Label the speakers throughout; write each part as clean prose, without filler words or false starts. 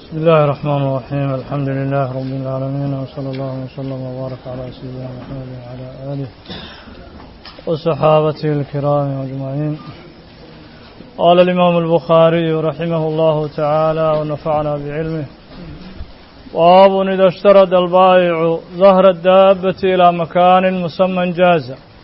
Speaker 1: بسم الله الرحمن الرحيم الحمد لله رب العالمين وصلى الله وسلم وبارك على سيدنا محمد وعلى آله وصحابته الكرام أجمعين. قال الإمام البخاري رحمه الله تعالى ونفعنا بعلمه: باب إذا اشترط البائع ظهر الدابة إلى مكان مسمى جاز.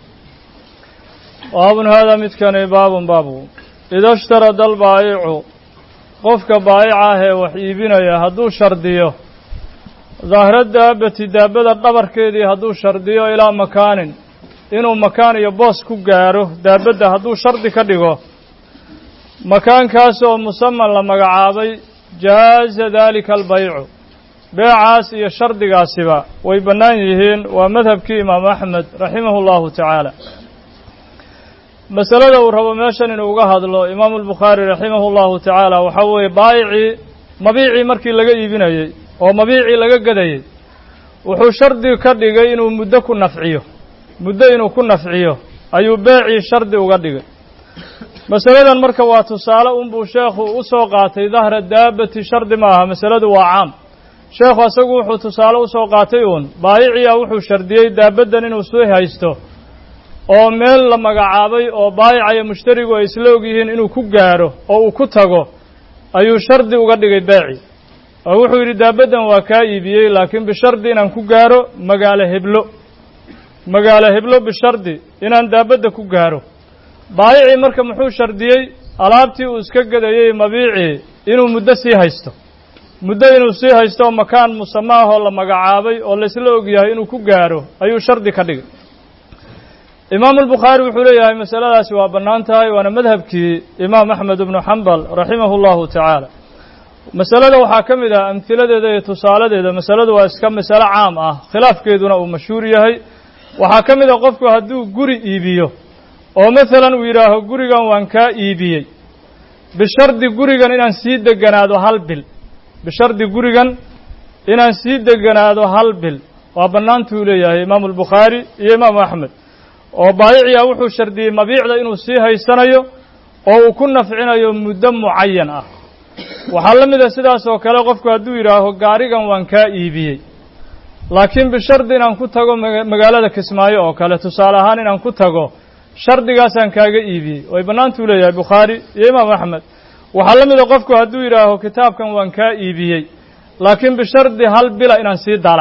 Speaker 1: باب هذا متكن باب إذا اشترط البائع qofka baayicaahee wax iibinaya hadduu shardiyo dahra daabati daabada dhabarkeedii hadduu shardiyo ilaa makaanin inuu makaan iyo boos ku gaaro daabadda hadduu shardi ka dhigo makaankaas oo musaman la magacaabay jaaza daalika albaycu beecaas iyo shardigaasiba way bannaan yihiin. waa madhabkii imaamu axmed raximahu llahu tacaala. masalada uu rabo meeshan inuu uga hadlo imaamu albukhaari raximahu llahu tacaala waxaa weeye baayicii mabiicii markii laga iibinayey oo mabiicii laga gadayey wuxuu shardi ka dhigay inuu muddo inuu ku nafciyo ayuu beecii shardi uga dhigay. masaladan marka waa tusaale unbuu sheekhu u soo qaatay dahra daabati shardi ma aha, masaladu waa caam. sheekhu asagu wuxuu tusaale usoo qaatay uun baayiciia wuxuu shardiyey daabaddan inuu sii haysto oo meel la magacaabay oo baayica iyo mushtarigu ay isla og yihiin inuu ku gaaro oo uu ku tago ayuu shardi uga dhigay beeci. oo wuxuu yidhi daabaddan waa kaa iibiyey laakiin bishardi inaan ku gaaro magaalo heblo bishardi inaan daabadda ku gaaro. baayicii marka muxuu shardiyey alaabtii uu iska gadayey mabiicii inuu muddo inuu sii haysto oo makaan musama ahoo la magacaabay oo laysla og yahay inuu ku gaaro ayuu shardi ka dhigay. imaamu albukhaari wuxuu leeyahay masaladaasi waa bannaan tahay, waana madhabkii imaam axmed ibnu xambal raximahu llahu tacaala. masalada waxaa ka mid ah amhiladeeda iyo tusaaladeeda. masaladu waa iska masalo caam ah, khilaafkeeduna uu mashhuur yahay. waxaa ka mid ah qofku hadduu guri iibiyo oo masalan uu yidhaaho gurigan waan kaa iibiyey bishardi gurigan inaan sii deganaado hal bil waa bannaantuu leeyahay imaamu albukhaari iyo imaamu axmed. oo baayiciya wuxuu shardiyey mabiicda inuu sii haysanayo oo uu ku nafcinayo muddo mucayan ah. waxaa la mid a sidaas oo kale qofku hadduu yidhaaho gaarigan waan kaa iibiyey laakiin bishardi inaan ku tago magaalada kismaayo oo kale tusaale ahaan inaan ku tago shardigaasaan kaaga iibiyey way bannaantuu leeyahay bukhaari iyo imaamu axmed. waxaa la mid a qofku hadduu yidhaaho kitaabkan waan kaa iibiyey laakiin bishardi hal bila inaan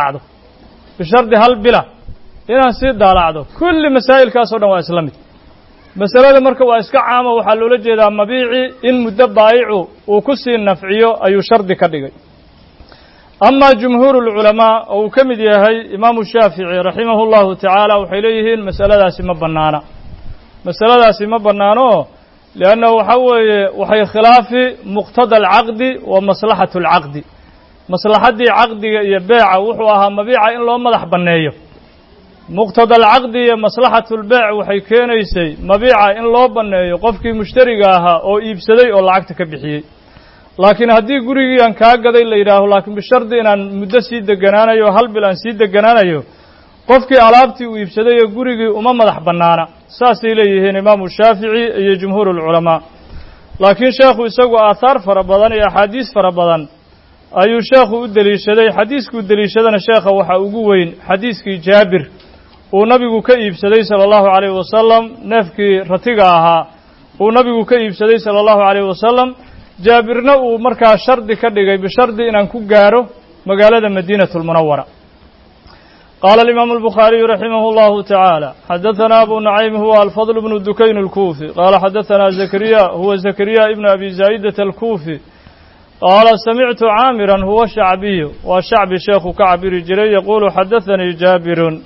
Speaker 1: sii daalacdo kulli masaa'ilkaasoo dhan waa isla mid. masalada marka waa iska caamo, waxaa loola jeedaa mabiicii in muddo baayicu uu ku sii nafciyo ayuu shardi ka dhigay. amaa jumhuuru lculamaa oo uu ka mid yahay imaamu shaafici raximahu llahu tacaala waxay leeyihiin masaladaasi ma bannaano liannahu waxaa weeye waxay khilaafi muqtada alcaqdi wa maslaxatu alcaqdi. maslaxaddii caqdiga iyo beeca wuxuu ahaa mabiica in loo madax banneeyo. muqtada alcaqdi iyo maslaxatulbeec waxay keenaysay mabiica in loo banneeyo qofkii mushtariga ahaa oo iibsaday oo lacagta ka bixiyey. laakiin haddii gurigii aan kaa gaday la yidhaaho laakiin bishardi inaan muddo sii deganaanayo hal bil aan sii deganaanayo qofkii alaabtii uu iibsaday ee gurigii uma madax bannaana. saasay leeyihiin imaamu shaafici iyo jumhuuru lculamaa. laakiin sheekhu isagu aahaar fara badan iyo axaadiis fara badan ayuu sheekhu u deliishaday. xadiiskuu deliishadana sheekha waxaa ugu weyn xadiiskii jaabir uu nabigu ka iibsaday sala allahu calayhi wasalam, neefkii ratiga ahaa uu nabigu ka iibsaday sala allahu calayhi wasalam. jaabirna uu markaa shardi ka dhigay bishardi inaan ku gaaro magaalada madiinatu lmunawara. qaala alimaamu albukhaariyu raximahu llahu tacaala xadaثana abu nucaym huwa alfadl bnu dukayn alkuufi qaala xadaثana zakariya ibnu abi zaa'idata alkuufi qaala samictu caamiran huwa shacbiyu waa shacbi sheekhu ka cabiri jiray yaquulu xadaثanii jaabirun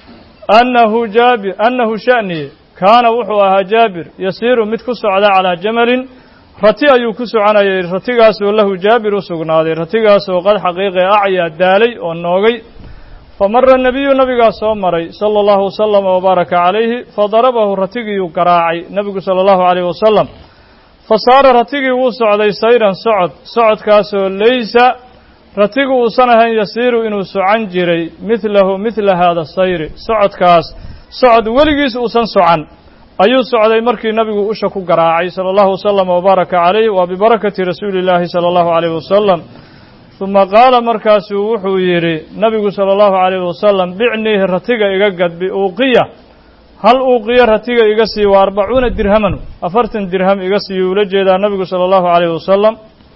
Speaker 1: annahu sha'ni kaana wuxuu ahaa jaabir yasiiru mid ku socda calaa jamalin rati ayuu ku soconayay, ratigaasoo lahu jaabir u sugnaaday, ratigaasoo qad xaqiiqe acyaa daalay oo noogay. famara nebiyu nabigaa soo maray sala allahu wasalam wabaaraka calayhi fadarabahu ratigiyuu garaacay nebigu sala allahu calayh wasalam. fasaara ratigii wuu socday sayran socodkaasoo laysa ratigu uusan ahayn yasiiru inuu socan jiray midla haada sayri socod weligiis uusan socan ayuu socday markii nabigu usha ku garaacay sala allahu wasalam wabaaraka calayh wa bibarakati rasuuli illaahi sala allahu calayh wasalam. ثuma qaala markaasuu wuxuu yidhi nabigu salى الlahu عalيه wasalam bicniihi ratiga iga gad biuuqiya hal uuqiya ratiga iga sii wa 40 dirhaman 40 dirham iga sii ula jeedaa nabigu salى الlahu عalيه wasalam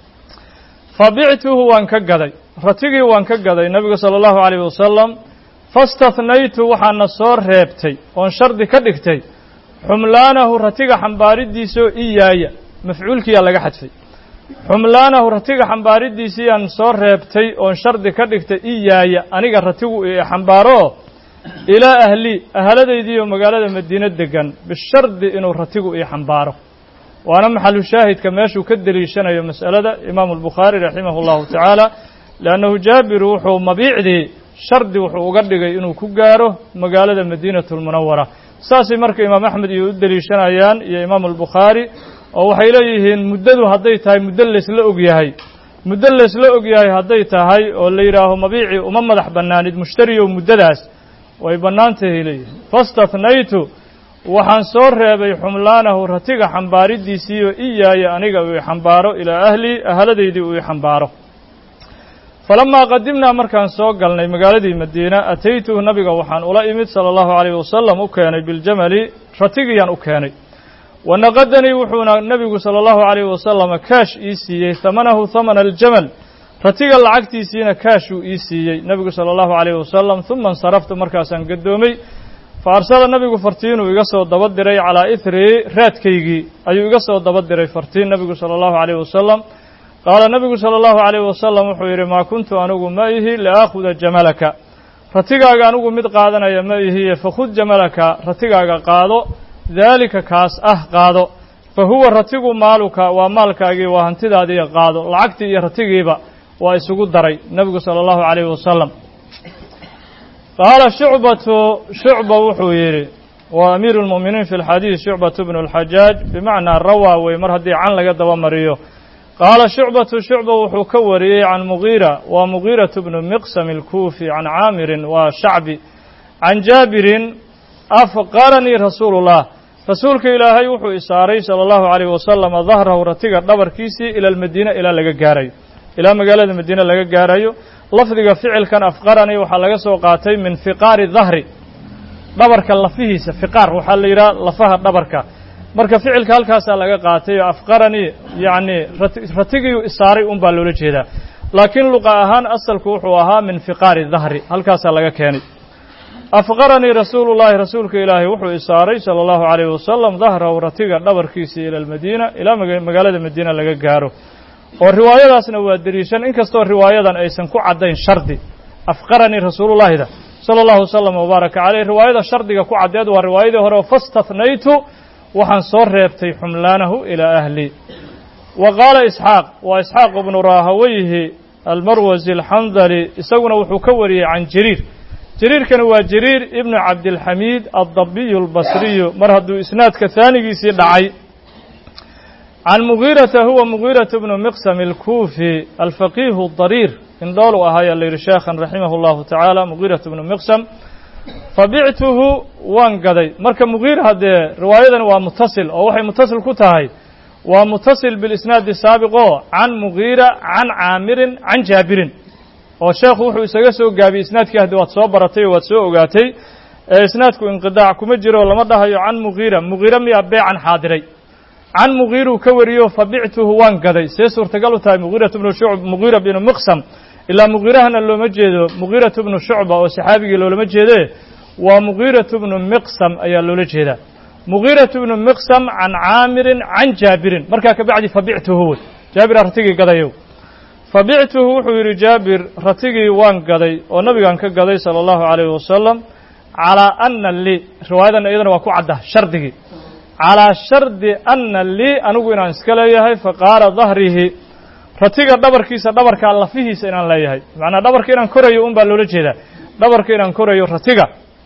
Speaker 1: fabictuhu waan ka gaday ratigii waan ka gaday nabigu salى الlahu عalيه wasalam faاstahnaytu waxaana soo reebtay oon shardi ka dhigtay xumlaanahu ratiga xambaaridiisoo iyaaya mafcuulkiyaa laga xadfay xumlaanahu ratiga xambaaridiisiyaan soo reebtay oon shardi ka dhigtay iyaaya aniga ratigu xambaaro ilaa ahli ahaladaydiiyo magaalada madiine degan bishardi inuu ratigu ii xambaaro waana maxalu shaahidka meeshuu ka deliishanayo mas'alada imaamu albukhaari raximah اllahu tacaala liannahu jaabiru wuxuu mabiicdii shardi wuxuu uga dhigay inuu ku gaaro magaalada madiinatu lmunawara saasay marka imaam axmed iyo u deliishanayaan iyo imaamu albukhaari oo waxay leeyihiin muddadu hadday tahay muddo laysla og yahay muddo laysla og yahay hadday tahay oo la yidhaaho mabiicii uma madax bannaanid mushtariyow muddadaas way bannaan tahay leeyihiin fastathnaytu waxaan soo reebay xumlaanahu ratiga xambaaridiisiiyo iyaaya aniga uu xambaaro ilaa ahlii ahaladaydii uu xambaaro falamaa qadimnaa markaan soo galnay magaaladii madiina ataytuhu nabiga waxaan ula imid salى الlahu عalيه wasalam u keenay biاljamali ratigiyaan u keenay wanaqadanii wuxuuna nebigu salى الlahu عalيه wasalam kaash ii siiyey hamanahu hamana aljamal ratiga lacagtiisiina kaashuu ii siiyey nebigu salى الlahu عalيه wasalam ثuma اnsaraftu markaasaan gadoomay faarsala nabigu fartiinuu iga soo daba diray calaa ihrii raadkaygii ayuu iga soo daba diray fartiin nebigu salى الlahu عalيه wasalam qaala nabigu salى الlahu عalيه wasalam wuxuu yidhi maa kuntu anigu ma ihi liaakhuda jamalaka ratigaaga anigu mid qaadanaya ma ihiye fakhud jamalaka ratigaaga qaado daalika kaas qaado fa huwa ratigu maaluka waa maalkaagii waa hantidaadiiyo qaado lacagtii iyo ratigiiba waa isugu daray nebigu salى الlahu عalيه wasalam qaala shucba wuxuu yidhi waa amiiru اlmu'miniin fi اlxadiid shucbatu bnu اlxajaaj bimacnaa rawaa wey mar haddii can laga daba mariyo qaala shucba wuxuu ka wariyey can mugiira waa mugiiraةu bnu miqsam اlkuufi can caamirin waa shacbi can jaabirin afqaranii rasuulu الlah rasuulka ilaahay wuxuu isaaray salى الlahu عalيه wasalam dahrahu ratiga dhabarkiisii ila almadiina ilaa laga gaarayo ilaa magaalada madiine laga gaarayo lafdiga ficilkan afqaranii waxaa laga soo qaatay min fiqaari dahri dhabarka lafihiisa fiqaar waxaa la yidhaha lafaha dhabarka marka ficilka halkaasaa laga qaatay oo afqaranii yacni ratigii isaaray un baa loola jeedaa laakiin luqa ahaan asalku wuxuu ahaa min fiqaari dahri halkaasaa laga keenay afqaranii rasuulu llahi rasuulka ilaahay wuxuu isaaray salى الlahu عalيه wasalam dahrahu ratiga dhabarkiisii ila almadiina ilaa magaalada madiina laga gaaro oo riwaayadaasna waa deliishan inkastoo riwaayadan aysan ku caddayn shardi afqaranii rasuulullahida salى الlahu wasalam wbaaraka caleyh riwaayada shardiga ku caddeed waa riwaayadii hore oo fastathnaytu waxaan soo reebtay xumlaanahu ilaa ahli wa qaala isxaaq waa isxaaq ibnu raahawayhi almarwasi alxandali isaguna wuxuu ka wariyey can jariir jariirkani waa jariir ibnu cabdilxamiid addabiyu albasriyu mar hadduu isnaadka haanigiisii dhacay can mugiirata huwa mugiirata bnu miqsam alkuufi alfaqiihu dariir indhoolu ahaayaa la yidhi sheekhan raximah اllahu tacaala mugiirata bnu miqsam fabictuhu waan gaday marka mugiira haddee riwaayadan waa mutasil oo waxay mutasil ku tahay waa mutasil bilisnaadi saabiq oo can mugiira can caamirin can jaabirin oo sheekhu wuxuu isaga soo gaabiyey isnaadkii haddi waad soo baratay oo waad soo ogaatay isnaadku inqidaac kuma jiro lama dhahayo can mugiira miyaa beecan xaadiray can mugiiruu ka wariyo fabictuhu waan gaday see suurtagal u tahay mugiira bnu miqsam ilaa mugiirahana looma jeedo mugiiratu bnu shucba oo saxaabigii loolama jeede waa mugiiratu bnu miqsam ayaa loola jeedaa mugiiratu bnu miqsam can caamirin can jaabirin markaa kabacdi fabictuhu wey jaabira ratigii gadayow fabictuhu wuxuu yidhi jaabir ratigii waan gaday oo nabigaan ka gaday salى الlahu عalيه wasalam calىa ana lii riwaayadan iyadana waa ku cadda shardigii calىa shardi ana lii anigu inaan iska leeyahay faqaara dahrihi ratiga dhabarkiisa dhabarkaa lafihiisa inaan leeyahay macnaa dhabarka inaan korayo un baa loola jeedaa dhabarka inaan korayo ratiga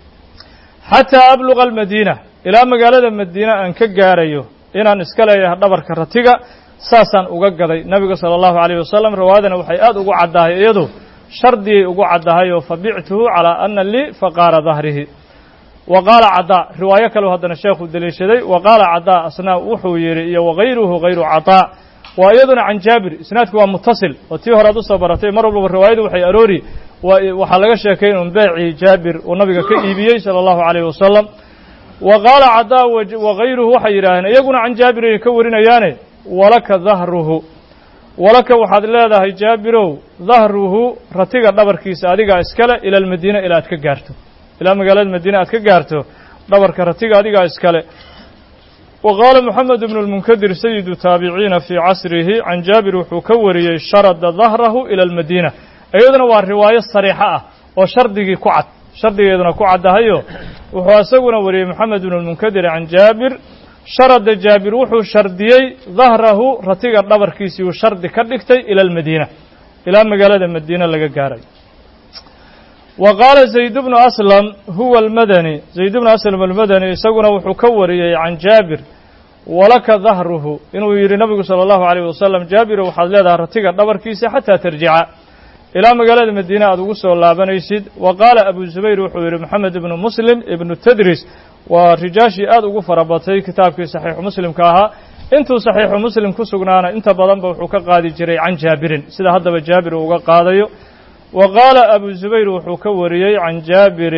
Speaker 1: xataa abluga almadiina ilaa magaalada madiina aan ka gaarayo inaan iska leeyahay dhabarka ratiga saasaan uga gaday nabiga salى الlahu عalيه wasalam riwaayadana waxay aad ugu caddahay iyadu shardigay ugu caddahay oo fabictuhu calىa ana lii faqaara dahrihi wa qaala cadaa riwaayo kaleu haddana sheekhu deliishaday wa qaala cadaa asna wuxuu yidhi iyo wagayruhu hayru cadaa وأيضا عن جابر إسنادك ومتصل وتيه رضو صبرتي مر بالرواية وحي أروري وحلق شاكين بيعي جابر والنبي كإيبيي صلى الله عليه وسلم وقال عداء وغيره وحيران يقول عن جابر يكورين ياني ولك ظهره ولك وحد لا جابره ظهره رتيق دبر كيس أديق إسكالة إلى المدينة إلى أتكجارته إلى مقالة المدينة أتكجارته دبر كرتيق أديق إسكالة وقال محمد بن المنكدر سيد تابعين في عصره عن جابر وحكوري شرد ظهره إلى المدينة أيضا هو الرواية الصريحة وشردقي كعد شردقي أيضا كعد هايو وحاسقنا وري محمد بن المنكدر عن جابر شرد جابر وحو شرديي ظهره رتيق الدبر كيسي وشرد كردكتي إلى المدينة إلى مقالة المدينة لقى قاري وقال زيد بن أسلم هو المدني زيد بن أسلم المدني سقنا وحكوري عن جابر ولك ظهره إنه يري النبي صلى الله عليه وسلم جابر وحد لها رتيق الدبر كيسي حتى ترجع إلى مقالة المدينة أدوسه الله بنيسيد وقال أبو الزبير وحوير محمد بن مسلم ابن التدرس ورجاشي أدو فربطي كتاب في صحيح مسلم كاها انتو صحيح مسلم كسقنانا انت بضنب وحوك قادي جري عن جابر سيدا هذا جابر وقاضي وقال أبو الزبير وحكوري عن جابر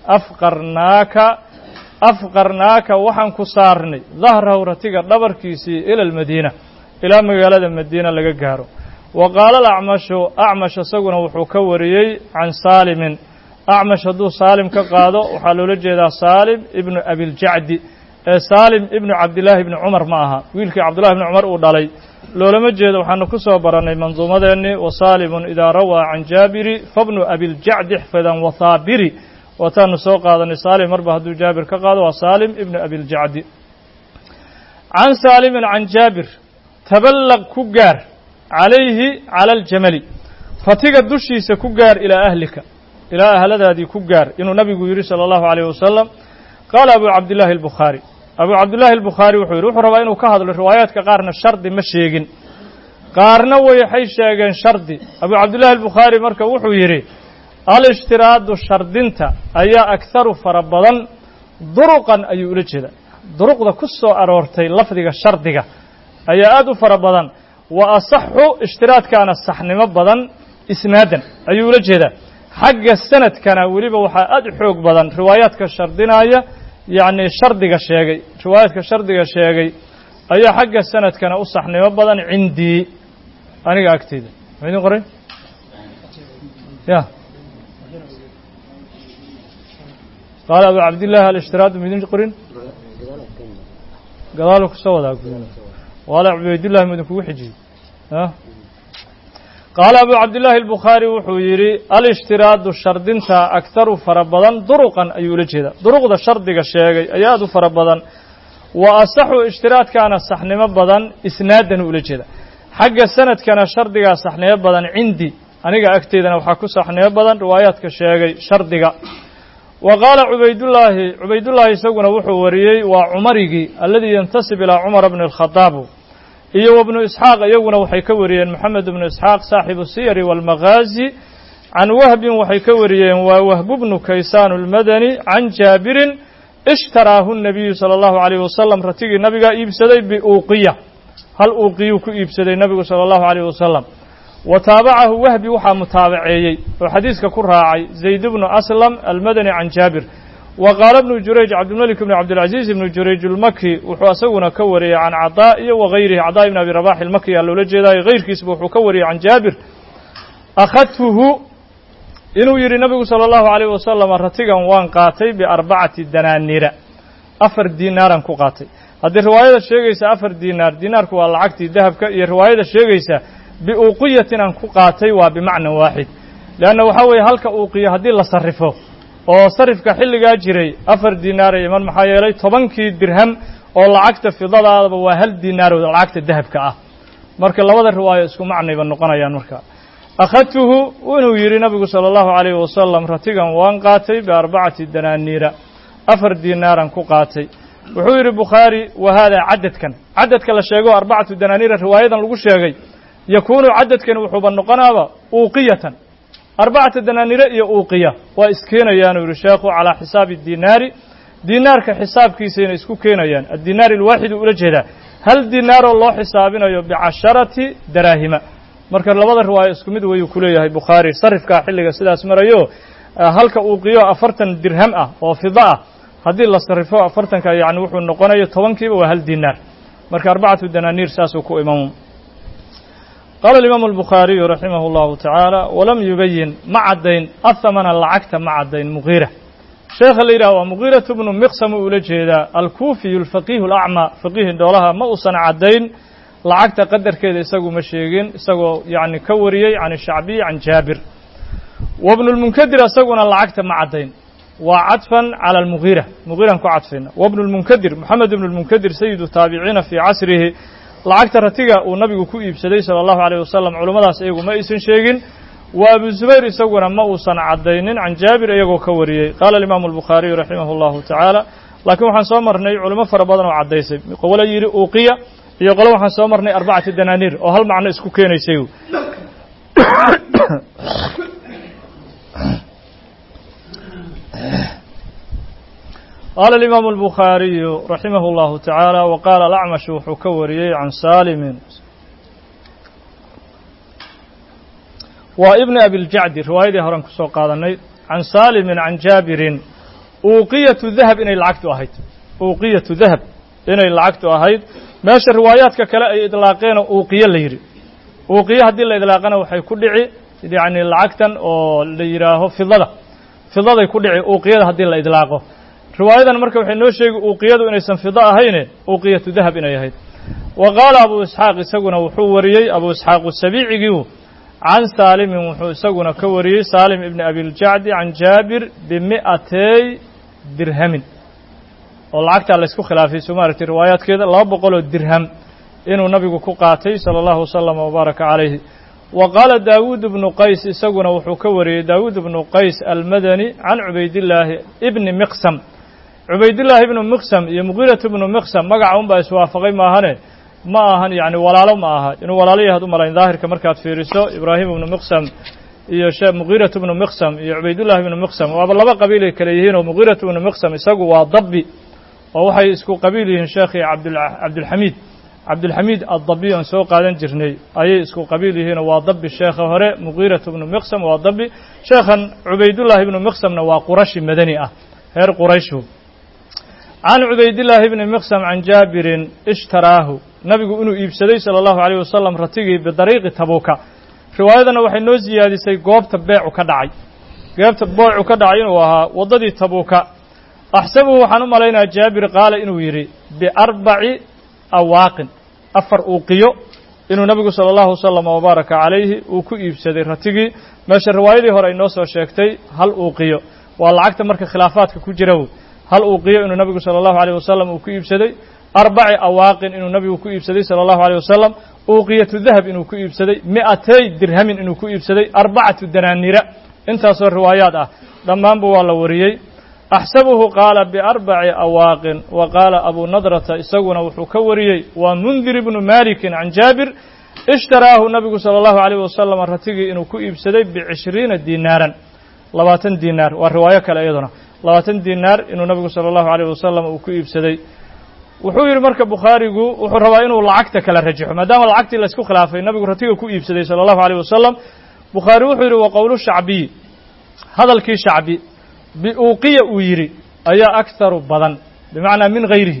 Speaker 1: أفقرناك وحن كسارني ظهره رتيق دبر كيسي إلى المدينة إلى مقالة المدينة لقاره وقال أعمش سقنا وحكوري عن سالم أعمش هدو سالم كقاضو وحلو لجيدا سالم ابن أبي الجعد سالم ابن عبد الله بن عمر معها ويلك عبد الله بن عمر ودالي لو لم يجد وحنا كسو براني منظومة ديني وسالم إذا روى عن جابر فابن أبي الجعد حفظا وثابري وتان سوق هذا سالم مربى هدو جابر كقاضو وسالم ابن أبي الجعد عن سالم عن جابر تبلغ كجار عليه على الجمل فتيق الدشي سكجار إلى أهلك إلى أهل هذه كجار إنه نبي يري صلى الله عليه وسلم قال أبو عبد الله البخاري أبو عبد الله البخاري وحيروح رواينه كهذا الروايات كقارن الشرد مشيجن قارنا ويحي شيجن شرد أبو عبد الله البخاري مركب وحيري الاشتراط الشردنتا أي أكثر فربضا درقا أي رجلا درق ذا كسو أرورتي لفظك الشردك أي أدو فربضا وأصح اشتراط كان الصحن مبضا إسنادا أي رجلا حق السنة كان وليبا وحا أدحوك بدن روايات كالشردناية يعني شردك الشيغي روايات كالشردك الشيغي أي حق السنة كان أصحني مبضا عندي أنا أكتيد مين قري يا قال أبو عبد الله الاشتراط مين قرين قالوا كسوا ذاك ولا عبد الله من كوحجي ها قال أبو عبد الله البخاري وحويري الاشتراط الشردنتا أكثر فربضا درقا أي لجهدا درق ذا شردك الشيء أياد فربضا وأصح اشتراط كان الصحن مبضا إسنادا ولجهدا حق السنة كان شردك صحن مبضا عندي أنا أكتيد أنا وحكو صحن مبضا روايات كالشيء شردك وقال عبيد الله سونا وحوري وعمري الذي ينتسب إلى عمر بن الخطاب إيه وابن إسحاق يونا وحيكوريا محمد بن إسحاق صاحب السير والمغازي عن وهب وحيكوريا ووهب بن كيسان المدني عن جابر اشتراه النبي صلى الله عليه وسلم رتيق النبي إبسدي بأوقية هل أوقيك إبسدي النبي صلى الله عليه وسلم وتابعه وهب وحا متابعي وحديثك كراعي زيد بن أسلم المدني عن جابر وقال ابن جريج عبد الملك بن عبد العزيز بن جريج المكي وحاسونا كوري عن عطاء وغيره عطاء بن أبي رباح المكي اللي لجدا غير كسبه وكوري عن جابر أخذته إنه يري النبي صلى الله عليه وسلم رتيقا وان قاتي ب4 دنانير 4 دينارا كقاتي هذه الرواية الشيغيسة 4 دينار كو العقتي ذهب الرواية الشيغيسة بأوقية أن كقاتي وبمعنى واحد لأنه حوي هلك أوقية هذه اللي صرفه oo sarifka xilliga jiray 4 diinaar iman maxaa yeelay 10 dirham oo lacagta fidadaada waa 1 diinaar oo lacagta dahabka ah marka labada riwaayo isku macnayba noqonayaan marka akhadtuhu inuu yiri nabigu sallallahu alayhi wasallam ratigan waan qaatay b4 danaaniira 4 diinaaran ku qaatay wuxuu yiri Bukhari wa hada cadadka la sheego 4 danaaniira riwaayadan lagu sheegay yakunu cadadkan wuxuu noqonaaba uqiyatan 4 دنانير iyo uuqiya waa iskeenayaan uu sheekhu ala xisaab diinaar diinaarka xisaabkiisa inay isku keenayaan diinaar الواحد ula jeeda hal dinaar oo loo xisaabinayo ب10 daraahima marka labada riwaayo isku mid weeyuu ku leeyahay bukhaari sarifka xilliga sidaas marayo halka uu qiyo 40 dirham ah oo fida ah haddii la sarifo 40ka yani wuxuu noqonayo 10kiiba waa hal dinaar marka 4 danaaniir saasuu ku imaamo قال الإمام البخاري رحمه الله تعالى ولم يبين معدين الثمن لعقت معدين مغيرة شيخ اللي رأى مغيرة بن مقسم ولجهدا الكوفي الفقيه الأعمى فقيه دولها ما أصنع عدين لعقت قدر كذا يسقوا مشيقين يسقوا يعني كوريي عن الشعبي عن جابر وابن المنكدر يسقون لعقت معدين وعطفا على المغيرة مغيرة كعطفين وابن المنكدر محمد بن المنكدر سيد التابعين في عصره lacagta ratiga uu nabigu ku iibsaday sallallahu alayhi wasallam culimadaas iyagu ma aysan sheegin wa Abu Zubayr isaguna ma uusan cadeynin can Jaabir iyagoo ka wariyay qala al-Imam al-Bukhari rahimahullahu ta'ala laakiin waxaan soo marnay culimo fara badan oo cadeysay qowla yiri uqiya iyo qolo waxaan soo marnay 4 danaaniir oo hal macno isku keenaysay قال الإمام البخاري رحمه الله تعالى وقال الأعمش حكوري عن سالم وابن أبي الجعد رواية هرم كسو قادني عن سالم عن جابر أوقية الذهب إن العقد أهيد أوقية ذهب إن العقد أهيد ماشي الروايات ككلا إطلاقين أوقية ليري أوقية هذه اللي إطلاقنا وحي كدعي يعني العقد أو ليراه في ضلة كدعي أوقية هذه اللي إطلاقه riwaayadan marka waxay noo sheegay uqiyadu inaysan fida ahayn uqiyatu dahab inay ahayd waqala abu isxaaq isaguna wuxuu wariyay abu isxaaq as-sabiici عن سالم wuxuu isaguna ka wariyay salim ibn abi al-ja'd an jabir bi 200 dirham oo lacagta la isku khilaafay sumaartii riwaayadkeeda 200 dirham inuu nabigu ku qaatay sallallahu sallam wa baraka alayhi وقال داود بن قيس isaguna wuxuu ka wariyay داود بن قيس المدني عن عبيد الله ابن مقسم عبيد الله ابن مقسم iyo مغيرة ابن مقسم magaca un baa iswaafaqay ma ahan yani walaalo ma aha inuu walaalayahay u malayn daahirka markaad fiiriso Ibrahim ibn Maqsam iyo Sheekh Mughira ibn Maqsam iyo Ubaydullah ibn Maqsam waa laba qabiil ay kala yihiin oo Mughira ibn Maqsam isagu waa dabbi oo waxay isku qabiil yihiin Sheekh Abdul Hamid ad-Dabbi oo soo qaadan jirnay ayay isku qabiil yihiin waa dabbi Sheekh hore Mughira ibn Maqsam waa dabbi Sheekhan Ubaydullah ibn Maqsamna waa Qurashi madani ah heer Qurayshu عن عبيد الله بن مقسم عن جابر اشتراه nabigu inuu iibsaday sallallahu alayhi wasallam ratigii bidariiqi tabuuka riwaayadana waxay noo ziyaadisay goobta beecu ka dhacay inuu ahaa wadadii tabuuka ahsabu waxaan u maleynaa jaabir qaala inuu yiri bi 4 awaaqin 4 uqiyo inuu nabigu sallallahu sallam wa baraka alayhi uu ku iibsaday ratigii meesha riwaayadii hore ay noo soo sheegtay hal uqiyo waa lacagta marka khilaafaadka ku jira hal uqiyo inuu nabigu sallallahu alayhi wasallam uu ku iibsaday 4 awaaqin inuu nabigu ku iibsaday sallallahu alayhi wasallam uqiyatu dhahab inuu ku iibsaday 200 dirham inuu ku iibsaday 4 danaanira intaas oo riwaayaad ah dhamaanba waa la wariyay ahsabuhu qaala bi 4 awaaqin wa qaala abu nadrata isaguna wuxuu ka wariyay waa mundir ibn malik an jabir ishtaraahu nabigu sallallahu alayhi wasallam ratigi inuu ku iibsaday bi 20 dinaaran 20 dinar waa riwaayo kale iyaduna 20 dinar inuu nabigu sallallahu alayhi wasallam uu ku iibsaday wuxuu yiri marka Bukharigu wuxuu rabaa inuu lacagta kala rajaxo maadaama lacagtii la isku khilaafay nabigu ratiga ku iibsaday sallallahu alayhi wasallam Bukhari wuxuu yiri wa qawlu shacbi hadalkii shacbi bi uqiya uu yiri ayaa aktharu badan bimaana min ghayrihi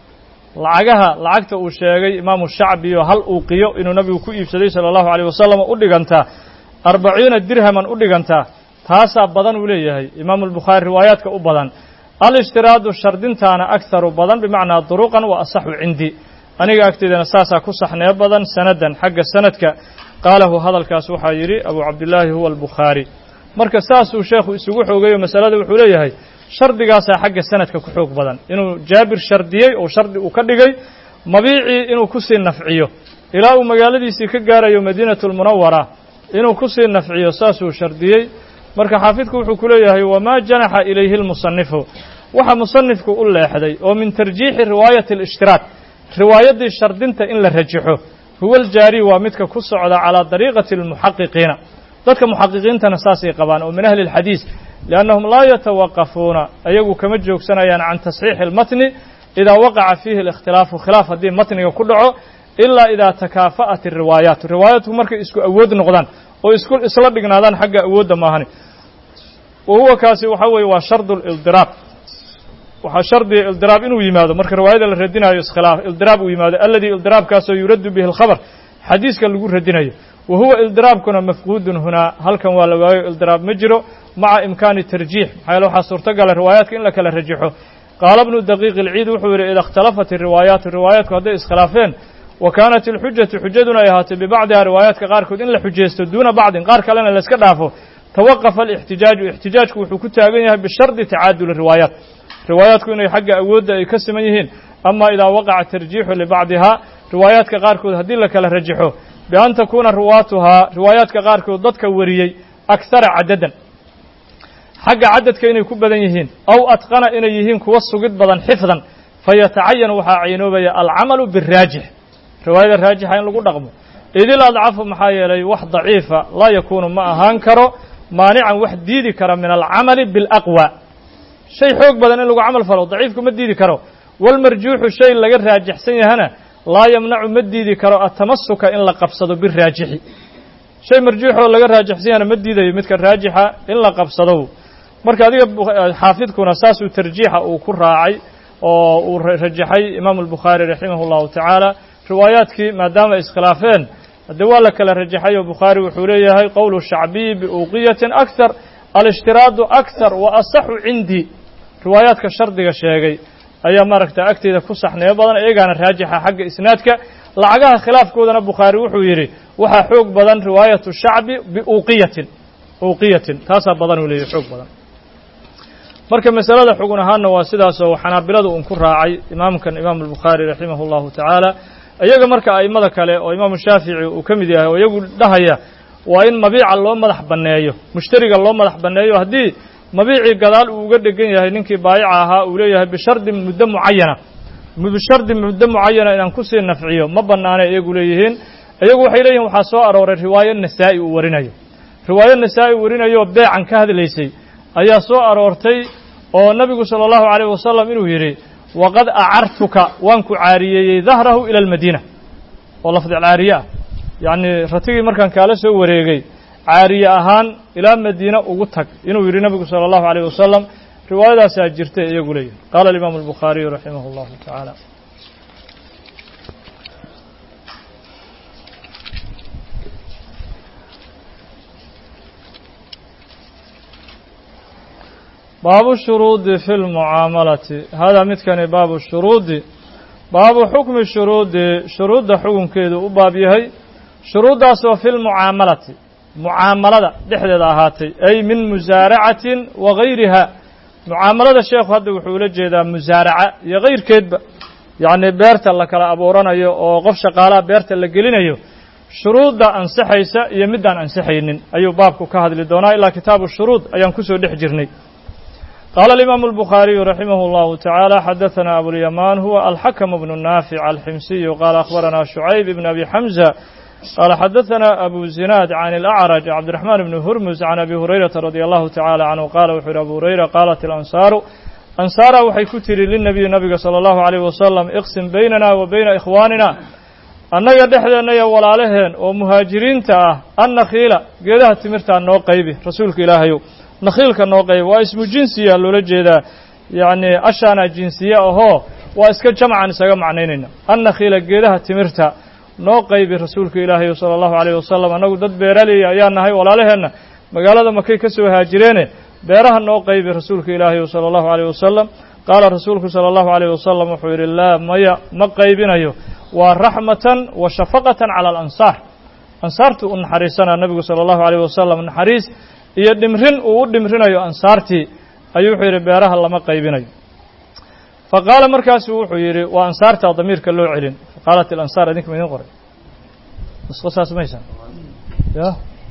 Speaker 1: lacagta uu sheegay imaamu shacbi iyo hal uqiyo inuu nabigu ku iibsaday sallallahu alayhi wasallam u dhiganta 40 dirhaman u dhiganta taasa badan uu leeyahay imaamu Bukhari riwaayaadka u badan الاشتراط شردنتانا أكثر بدن بمعنى طرقا وأصح عندي أنا أكتدنا ساسا كصحنا بدن سندا حق السندك قاله هذا الكاسوحا يري أبو عبد الله هو البخاري مركز ساسو شيخ يسوح وجاي مسألة وحوليه هاي شرد قاسا حق السندك كحوق بدن إنه جابر شرديه أو شرد وكدجي مبيعي إنه كسي نفعيه إلى مجالدي سكجارة يوم مدينة المنورة إنه كسي نفعيه ساسو شرديه marka xaafidku wuxuu ku leeyahay wama janaha ilayhi al-musannif waxa musannifku u leexday oo min tarjiih riwaayat al-ishtiraat riwaayadii shardinta in la rajaxo huwa al-jari waa midka ku socda ala dariiqati al-muhaqqiqiina dadka muhaqqiqiintana saasay qabaan oo min ahli al-hadiis lianahum la yatawaqafuna ayagu kama joogsanayaan aan tasxiix al-matn إذا وقع فيه الاختلاف خلاف هدي متنه كدعو إلا إذا تكافأت الروايات مركي اسكو أود نقدان أو اسكو إسلا دغنادان حق أود ماهني وهو كاسي وحوي وشرط الإضراب وشرط الإضراب إنه يماده مركي رواية الردينها يسخلاف الإضراب ويماده الذي الإضراب كاسو يرد به الخبر حديث كان لغو ردينها وهو الإضراب كنا مفقود هنا هل كان ولا الإضراب مجرو مع إمكان الترجيح حيث حصرت قال الروايات إن لك لرجحه قال ابن الدقيق العيد وحور إذا اختلفت الروايات هذا إسخلافين وكانت الحجة حجتنا يهات ببعضها روايات كغاركود إن لحجيست دون بعض قارك لنا لسكدافه توقف الاحتجاج واحتجاجك وحكوتها بينها بشرط تعادل الروايات رواياتك إنه يحق أود يكسميهن أما إذا وقع الترجيح لبعضها روايات كغاركود هدي لك لرجحه بأن تكون رواتها روايات كغاركود ضدك وريي أكثر عددا حق عدد كأنه يكون بدن يهين أو أتقن إنه يهين كوسو قد بدن حفظا فيتعين وحا عينوبيا العمل بالراجح رواية الراجحة إن لقول رقمه إذا الأضعاف محايا لي واحد ضعيفة لا يكون معها انكره مانعا واحد ديدي كرم من العمل بالأقوى شيء حوق بدن إن لقو عمل فرو ضعيفكم مديدي كرو والمرجوح الشيء اللي قد راجح سنة هنا لا يمنع مديدي كرو التمسك إن لقبصدوا بالراجح شيء مرجوح ولا قد راجح سنة مديدي يمتك الراجحة إن لقبصدوا marka adiga xaafidkuna saas uu tarjiixa uu ku raacay oo uu rajaxay Imam al-Bukhari rahimahullahu ta'ala riwaayaadkii maadaama iskhilaafeen hada waa la kala rajaxay oo Bukhari wuxuu leeyahay qowlu shacbi bi uqiyatin akthar al-ishtiraad akthar wa asahhu indi riwaayaadka shardiga sheegay ayaa maragta agteeda ku saxnaa badan ayagana rajaxa xagga isnaadka lacagaha khilaafkoodana Bukhari wuxuu yiri waxa xoog badan riwaayatu shacbi bi uqiyatin taasa badan uu leeyahay xoog badan marka masalada xugun ahaana waa sidaas oo xanaabiladu uu ku raacay Imam al-Bukhari rahimahullahu ta'ala ayaga marka aymada kale oo Imam Shaafici uu kamid yahay oo iyagu dhahaya waa in mabiica loo madax baneeyo mushtariga loo madax baneeyo hadii mabiici gadaal uu uga dhigan yahay ninkii baayica ahaa uu leeyahay bishardi muddo muayyana inaan ku sii nafciyo ma banaanay iyagu leeyihiin waxay leeyihiin waxa soo arooray riwaayad Nasaa'i uu warinayo riwaayad Nasaa'i warinayo beecan ka hadlaysay ayaa soo aroortay oo nabigu sallallahu alayhi wasallam inuu yiri waqad a'artuka waan ku caariyay dhahrahu ila al-Madina oo lafdi al-aariya yani ratigi markan kala soo wareegay caariya ahaan ila Madina ugu tag inuu yiri nabigu sallallahu alayhi wasallam riwaayadaas ay jirtay iyagu leeyahay qala al-Imam al-Bukhari rahimahullahu ta'ala باب الشروط في المعاملة هذا مثل باب الشروط باب حكم الشروط شروط حكم كده وباب يهي شروط في المعاملة معاملة دحدد هاتي أي من مزارعة وغيرها معاملة الشيخ هذا وحول جدا مزارعة يغير كذب يعني بيرت الله كلا أبورنا أو قف شقالة بيرت اللي قلنا شروط أنسحيس يمد أنسحين أي بابك كهذا لدونا إلا كتاب الشروط أيام كسر دحجرني قال الإمام البخاري رحمه الله تعالى حدثنا أبو اليمان هو الحكم بن النافع الحمصي قال أخبرنا شعيب بن أبي حمزة قال حدثنا أبو زناد عن الأعرج عبد الرحمن بن هرمز عن أبي هريرة رضي الله تعالى عنه قال وحر أبو هريرة قالت الأنصار وحي كتر للنبي صلى الله عليه وسلم اقسم بيننا وبين إخواننا أنك دحدنا يا ولالهن ومهاجرين النخيل قيدها تمرتها النوع قيبه رسولك إلهي نخيل كنوقي واسم جنسية لولا جيدا يعني أشانا جنسية أهو واسك جمعا نساق معنيننا النخيل قيدها تمرتا نوقي برسولك إلهي صلى الله عليه وسلم أنه ضد بيرالي أيانا هاي ولا لهن مقالة مكي كسو هاجرين بيرها نوقي برسولك إلهي صلى الله عليه وسلم قال رسولك صلى الله عليه وسلم وحير الله مقيبين أيو ورحمة وشفقة على الأنصار أنصارت أن حريسنا النبي صلى الله عليه وسلم أن حريس iyo dhimrin uu dhimrinayo ansaartii ayuu wuxuu yiri beeraha lama qaybinayo faqala markaas wuxuu yiri waa ansaarta damiirka loo celin faqalat al ansar idinka ma idin qoray isqosaas maysan ya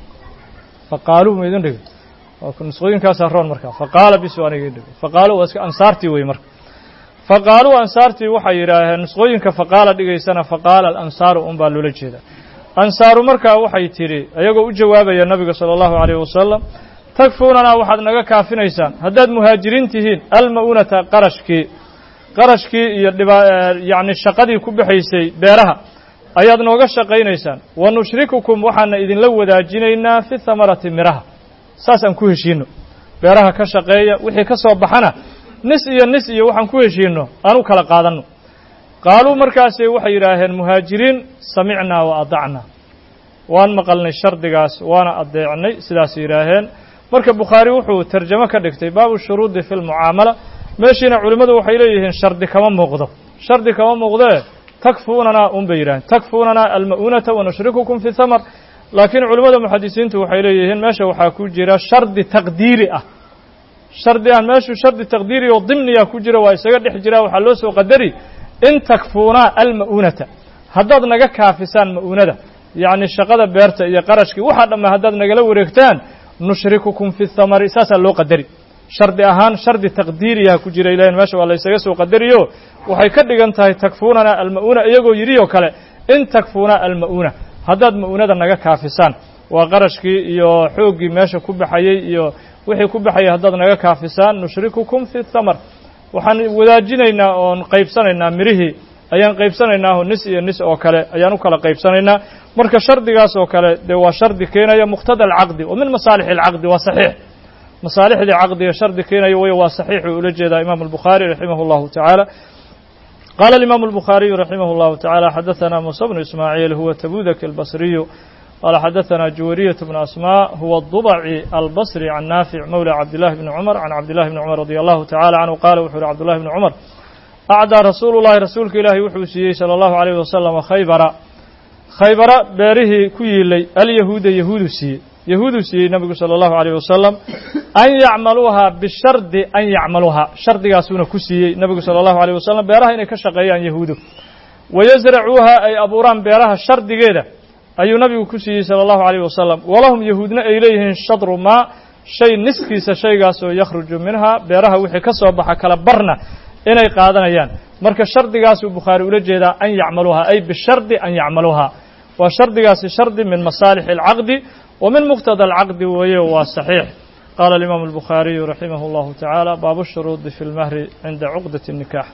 Speaker 1: faqalu ma idin dhig oo kun sooyinkaas roon marka faqala biswaaniga dhig faqalu waska ansaartii way marka faqalu ansaartii waxay yiraahdeen sooyinka faqala dhigaysana faqala al ansar baa loo jeeda ansaaru markaa waxay tiri ayagoo u jawaabaya nabiga sallallahu alayhi wasallam takfuunana waxaad naga kaafinaysaan haddaad muhaajiriin tihiin almaunata qarashki qarashkii iyo yacni shaqadii ku baxaysay beeraha ayaad nooga shaqaynaysaan wa nushrikukum waxaana idinla wadaajinaynaa fi thamarati miraha saas aan ku heshiino beeraha ka shaqeeya wixii ka soo baxana nis iyo waxaan ku heshiino aan u kala qaadanno qaaluu markaasay waxay yidhaaheen muhaajiriin samicnaa wa adacnaa waan maqalnay shardigaas waana adeecnay sidaas yidhaaheen marka bukhaari wuxuu tarjamo ka dhigtay baabu shuruudi fi lmucaamala meeshiina culimmadu waxay leeyihiin shardi kama muuqdee takfuunanaa un bay yidhaaheen takfuunanaa alma'uunata wa nushrikukum fi thamar laakiin culimmada muxadisiintu waxay leeyihiin meesha waxaa ku jira shardi taqdiiri ah shardi aan meeshu shardi taqdiiri oo dimniya ku jira waa isaga dhex jira waxaa loo soo qadari in takfuunaa alma'uunata haddaad naga kaafisaan ma'uunada yacni shaqada beerta iyo qarashkii waxaa dhamma haddaad nagala wareegtaan nushrikukum fi thamari saasaa loo qadari shardi ahaan shardi taqdiiriyaha ku jira ilahin meesha waa la ysaga soo qadariyo waxay ka dhigan tahay takfuunana alma'uuna iyagoo yidhi oo kale in takfuuna alma'uuna haddaad ma'uunada naga kaafisaan waa qarashkii iyo xooggii meesha ku baxayey iyo wixii ku baxayay haddaad naga kaafisaan nushrikukum fi thamar waxaan wadaajinaynaa oon qaybsanaynaa mirihii ayaan qaybsanaynaaho nis oo kale ayaan u kala qaybsanaynaa marka shardigaas oo kale dee waa shardi keenaya muqtada alcaqdi wa min masaalix alcaqdi waa saxiix masaalixdii caqdiga shardi keenaya way waa saxiixuu ula jeedaa imaamu albukhaari raximah allahu tacaala qaala alimaamu albukhaariyu raximah allahu tacaala xadaثana muuse bnu ismaaciil huwa tabudak albasriyu qaala xadaثana juwariyaة bnu asmaa huwa الضubci albasri can naafic mawla cabdillahi bni cumar can cabdillahi bni cumar radi allahu tacala canhu qaala wuxuu yihi cabdullahi bni cumar acdaa rasuulu llahi rasuulka ilaahi wuxuu siiyey salى allahu alayh wasalam khaybara beerihii ku yiilay alyahuuda yahuuduu siiyey nabigu salى allahu alayh wasalam an yacmaluuhaa bishardi an yacmaluuhaa shardigaasuuna ku siiyey nabigu salى allahu alayh wasalam beeraha inay ka shaqeeyaan yahuudu wayasracuuha ay abuuraan beeraha shardigeeda ayuu nabigu ku siiyey salى allahu alayh wasalam walahum yahuudna ay leeyihiin shadru maa shay niskiisa shaygaasoo yakhruju minhaa beeraha wixii ka soo baxa kala barna inay qaadanayaan marka shardigaasuu bukhaari ula jeedaa an yacmaluuhaa ay bishardi an yacmaluuhaa waa shardigaasi shardi min masaalix alcaqdi wa min muqtada alcaqdi weeye waa saxiix qaala alimaamu albukhaariyu raximah allahu tacaala baabu shuruudi fi lmahri cinda cuqdati الnikaax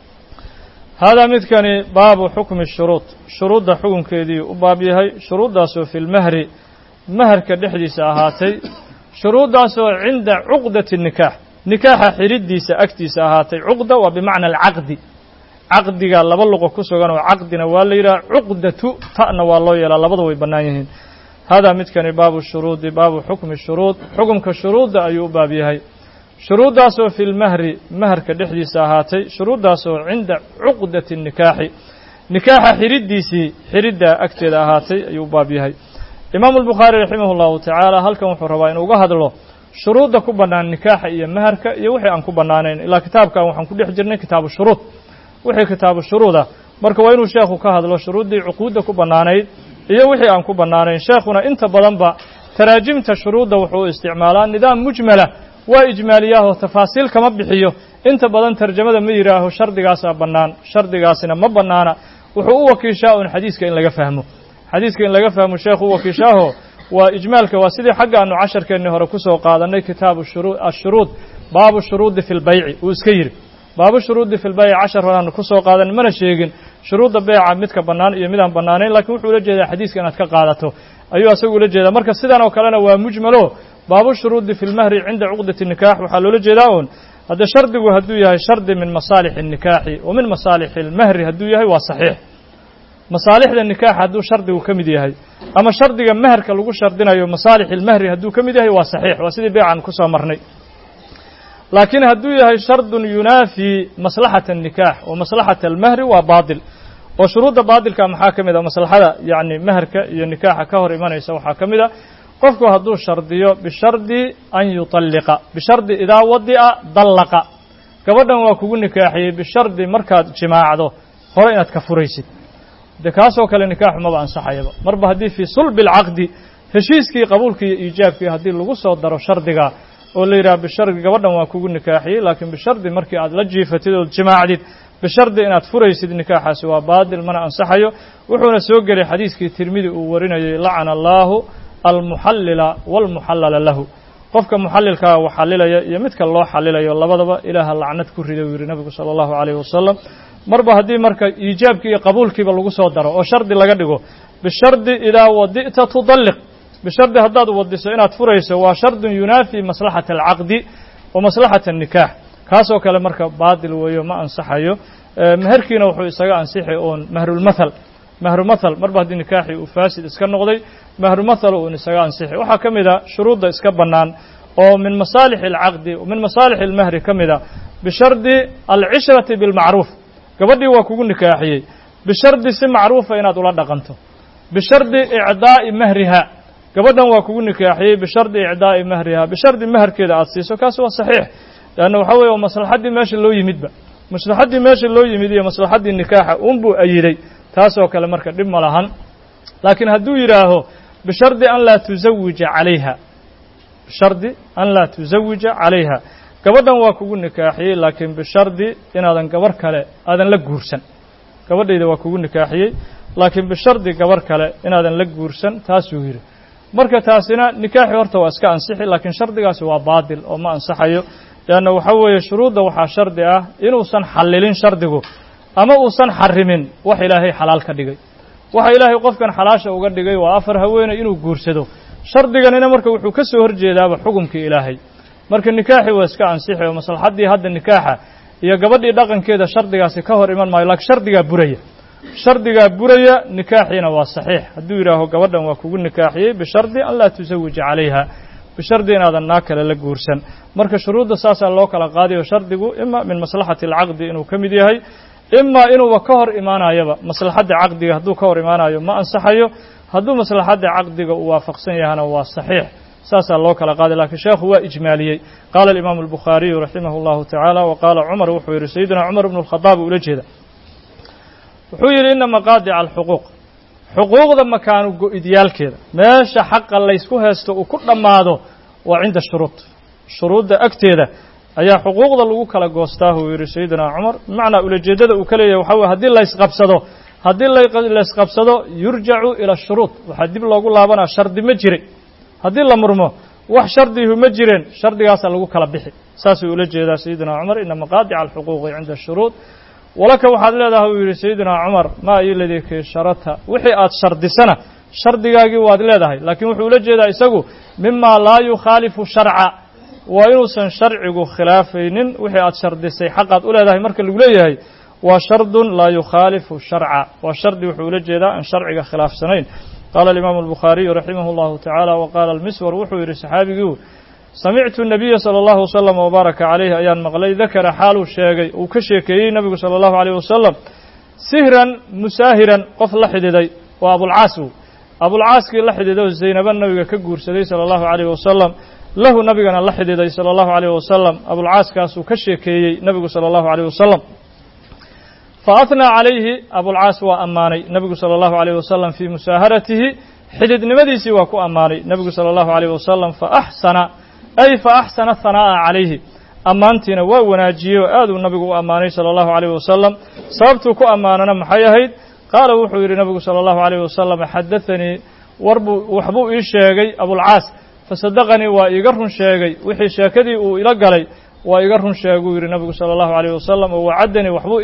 Speaker 1: haadaa midkani baabu xukmi shuruud shuruudda xukunkeedii u baab yahay shuruuddaasoo fi lmahri maharka dhexdiisa ahaatay shuruuddaasoo cinda cuqdati الnikaax nikaaxa xidhiddiisa agtiisa ahaatay cuqda waa bimacna alcaqdi caqdiga laba luqo ku sugan oo caqdina waa la yidhaha cuqdatu ta'na waa loo yeelaa labada way bannaan yihiin haadaa midkani baabu shuruudi baabu xukmi shuruud xukumka shuruudda ayuu u baab yahay shuruuddaasoo fi lmahri maharka dhexdiisa ahaatay shuruuddaasoo cinda cuqdati nikaaxi nikaaxa xidhidda agteeda ahaatay ayuu u baab yahay imaamu albukhaari raximah allahu tacaala halkan wuxuu rabaa inuu uga hadlo shuruudda ku bannaan nikaaxa iyo maharka iyo wixii aan ku bannaanayn ilaa kitaabkan waxaan ku dhex jirnay kitaabu shuruud wixii kitaabu shuruuda marka waa inuu sheekhu ka hadlo shuruuddii cuquudda ku bannaanayd iyo wixii aan ku bannaanayn sheekhuna inta badanba taraajimta shuruudda wuxuu isticmaalaa nidaam mujmala waa ijmaaliyaahoo tafaasiil kama bixiyo inta badan tarjamada ma yidhaaho shardigaasaa bannaan shardigaasina ma bannaana wuxuu u wakiishaa un xadiiska in laga fahmo xadiiska in laga fahmo sheekhu u wakiishaaho waa ijmaalka waa sidii xagga aanu casharkeennii hore ku soo qaadannay kitaabu ashuruud baabu shuruudi fi lbayci uu iska yidhi baabu shuruudi fi lbayci cashar horeaanu ku soo qaadan mana sheegin shuruudda beeca midka bannaan iyo midaan bannaanayn lakiin wuxuu ula jeedaa xadiiska inaad ka qaadato ayuu asagu ula jeedaa marka sidan oo kalena waa mujmalo baabu shuruudi fi lmahri cinda cuqdati nikaax waxaa loola jeedaa un hadde shardigu hadduu yahay shardi min masaalixi الnikaaxi wa min masaalixi اlmahri hadduu yahay waa saxiix masaalixda nikaaxa hadduu shardigu ka mid yahay ama shardiga maharka lagu shardinayo masaalix ilmahri hadduu ka mid yahay waa saxiix waa sidii beecan ku soo marnay laakiin hadduu yahay shardun yunaafi maslaxata الnikaax wa maslaxata almahri waa baatil oo shuruudda baatilka maxaa ka mid a maslaxada yacni maharka iyo nikaaxa ka hor imanaysa waxaa ka mid a qofku hadduu shardiyo bishardi an yuطalliqa bishardi idaa wadi'a dallaqa gabadhan waa kugu nikaaxiyey bishardi markaad jimaacdo hore inaad ka furaysid de kaasoo kale nikaaxu maba ansaxayaba marba haddii fii sulbi alcaqdi heshiiskii qabuulkii iyo iijaabkii haddii lagu soo daro shardiga oo la yidhaha bishardi gabadhan waa kugu nikaaxiyey laakiin bishardi markii aad la jiifatid ood jimaacdid bishardi inaad furaysid nikaaxaasi waa baadil mana ansaxayo wuxuuna soo gelay xadiiskii tirmidi uu warinayay lacana allaahu almuxallila waalmuxallala lahu qofka muxallilkaa wax xallilaya iyo midka loo xallilayo labadaba ilaaha lacnad ku riday uu yidhi nabigu sala allahu calayhi wasalam marba haddii marka iijaabkii iyo qabuulkiiba lagu soo daro oo shardi laga dhigo bishardi idaa wadi'ta tudalliq bishardi haddaad wadiso inaad furayso waa shardun yunaafi maslaxata alcaqdi wa maslaxata annikaax kaasoo kale marka baatil weeyo ma ansaxayo meherkiina wuxuu isaga ansixi uun mahrumathal marba haddii nikaaxii uu faasid iska noqday mahrumathal uun isaga ansixi waxaa ka mid a shuruudda iska bannaan oo min masaalixi alcaqdi min masaalixi almahri ka mid a bishardi alcishrati bilmacruuf gabadhii waa kugu nikaaxiyey bishardi si macruufa inaad ula dhaqanto bishardi icdaa'i mahriha gabadhan waa kugu nikaaxiyey bishardi icdaa'i mahriha bishardi maharkeeda aad siiso kaas waa saxiix leanna waxaa weeye waa maslaxaddii meesha loo yimidba maslaxaddii meesha loo yimid iyo maslaxaddii nikaaxa unbuu ayiday taasoo kale marka dhib ma lahan laakiin hadduu yidhaaho bishardi an laa tuzawija calayha bishardi an laa tuzawija calayha gabadhan waa kugu nikaaxiyey laakiin bishardi inaadan gabar kale aadan la guursan gabadhayda waa kugu nikaaxiyey laakiin bishardi gabar kale inaadan la guursan taasuu yidhi marka taasina nikaaxi horta waa iska ansixi laakiin shardigaasi waa baatil oo ma ansaxayo leanna waxaa weeye shuruudda waxaa shardi ah inuusan xallilin shardigu ama uusan xarimin wax ilaahay xalaal ka dhigay waxa ilaahay qofkan xalaasha uga dhigay waa 4 haweeney inuu guursado shardiganina marka wuxuu ka soo horjeedaaba xukumkii ilaahay marka nikaaxi waa iska ansixi oo maslaxaddii hadda nikaaxa iyo gabadhii dhaqankeeda shardigaasi ka hor iman maayo laakiin shardigaa buraya nikaaxiina waa saxiix hadduu yidhaaho gabadhan waa kugu nikaaxiyey bishardi an laa tusawija calayha bishardi inaadan naa kale la guursan marka shuruudda saasaa loo kala qaadayo shardigu ima min maslaxati alcaqdi inuu ka mid yahay ima inuuba ka hor imaanayaba maslaxadda caqdiga hadduu ka hor imaanayo ma ansaxayo hadduu maslaxadda caqdiga uu waafaqsan yahana waa saxiix saasaa loo kala qaaday lakiin sheekhu waa ijmaaliyey qaala alimaamu albukhaariyu raximah اllahu tacaala wa qaala cumar wuxuu yidhi sayidina cumar ibnu اlkhadaab ula jeeda wuxuu yidhi ina maqaadica alxuquuq xuquuqda makaanu go-idyaalkeeda meesha xaqa laysku haysto uu ku dhammaado waa cinda shuruudda agteeda ayaa xuquuqda lagu kala goostaa uu yidhi sayidina cumar bimacnaa ulajeeddada uu ka leeyahay waxaa weye haddii laysqabsado yurjacu ila ashuruud waxaa dib loogu laabanaa shardi ma jiray haddii la murmo wax shardihu ma jireen shardigaasaa lagu kala bixi saasuu ula jeedaa sayidina cumar ina maqaadica alxuquuqi cinda ashuruud walaka waxaad leedahay uu yidhi sayidina cumar maa iladii kii sharata wixii aad shardisana shardigaagii waad leedahay laakiin wuxuu ula jeedaa isagu mima laa yukhaalifu sharca waa inuusan sharcigu khilaafaynin wixii aad shardisay xaqaad u leedahay marka lagu leeyahay waa shardun laa yukhaalifu sharca waa shardi wuxuu ula jeedaa aan sharciga khilaafsanayn qaala alimaamu albukhaariyu raximah اllahu tacaala wa qaala almiswar wuxuu yidhi saxaabigiiu samictu nabiya sala allahu wasalam wabaaraka calayhi ayaan maqlay dakara xaaluu sheegay uu ka sheekeeyey nabigu sala allahu alayh wasalam sihran musaahiran qof la xididay waa abulcaas abulcaaskii la xididay oo zaynaba nabiga ka guursaday sala allahu alayh wasalam lahu nabigana la xididay sala allahu alayh wasalam abulcaaskaasuu ka sheekeeyey nabigu sala allahu alayh wasalam fa ahnaa calayhi abulcaas waa ammaanay nabigu sala allahu alayh wasalam fii musaaharatihi xididnimadiisii waa ku ammaanay nabigu sala allahu alayh wasalam fa axsana hanaa'a calayhi ammaantiina waa wanaajiyey oo aad uu nabigu u ammaanay sala allahu alayh wasalam sababtuu ku ammaanana maxay ahayd qaala wuxuu yidhi nabigu sala allahu alayh wasalam xadaanii waxbuu ii sheegay abulcaas fasadaqanii waa iiga run sheegay wixii sheekadii uu ila galay waa iga run sheeguu yidhi nabigu sala allahu alayh wasalam oo wacaddanii waxbuu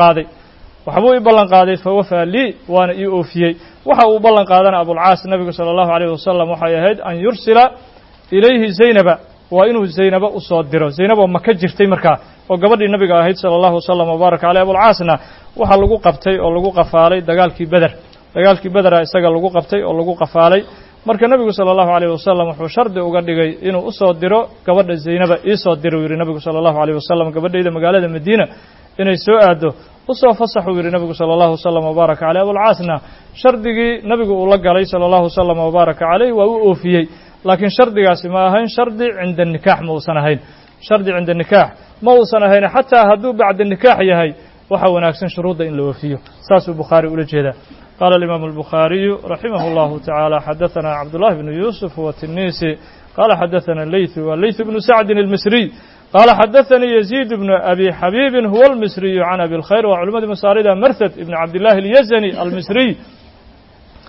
Speaker 1: ii ballan qaaday fawafaa lii waana ii oofiyey waxa uu ballan qaadana abulcaas nabigu sala allahu alayh wasalam waxay ahayd an yursila ilayhi zaynaba waa inuu zaynaba u soo diro zaynaboo maka jirtay markaa oo gabadhii nabiga ahayd sala allahu wasalam wabaaraka caleyh abulcaasna waxaa lagu qabtay oo lagu qafaalay dagaalkii bedera isaga lagu qabtay oo lagu qafaalay marka nebigu sala allahu alayh wasalam wuxuu shardi uga dhigay inuu u soo diro gabadha zaynaba iisoo diro uu yidhi nabigu sala allahu alayh wasalam gabadhayda magaalada madiina inay soo aaddo usoo fasax uu yidhi nabigu sala allahu wasalam wabaaraka caleyh abulcaasna shardigii nabigu uu la galay sala allahu wasalam wabaaraka caleyh waa u oofiyey laakiin shardigaasi ma ahayn shardi cinda nikaax ma uusan ahayn shardi cinda nikaax ma uusan ahayn xataa hadduu bacda nikaax yahay waxaa wanaagsan shuruudda in la oofiyo saasuu bukhaari ula jeedaa qaala alimaamu albukhaariyu raximah اllahu tacaala xadaثana cabdullahi bnu yuusuf watinisi qaala xadaثana leythu wa leythu bnu sacdin almisriy qaala xadaثanii yaziid bnu abi xabiibin huwa almisriyu can abi اlkhayr waa culimadii masaarida marhad ibn cabdillahi اlyazani almisriy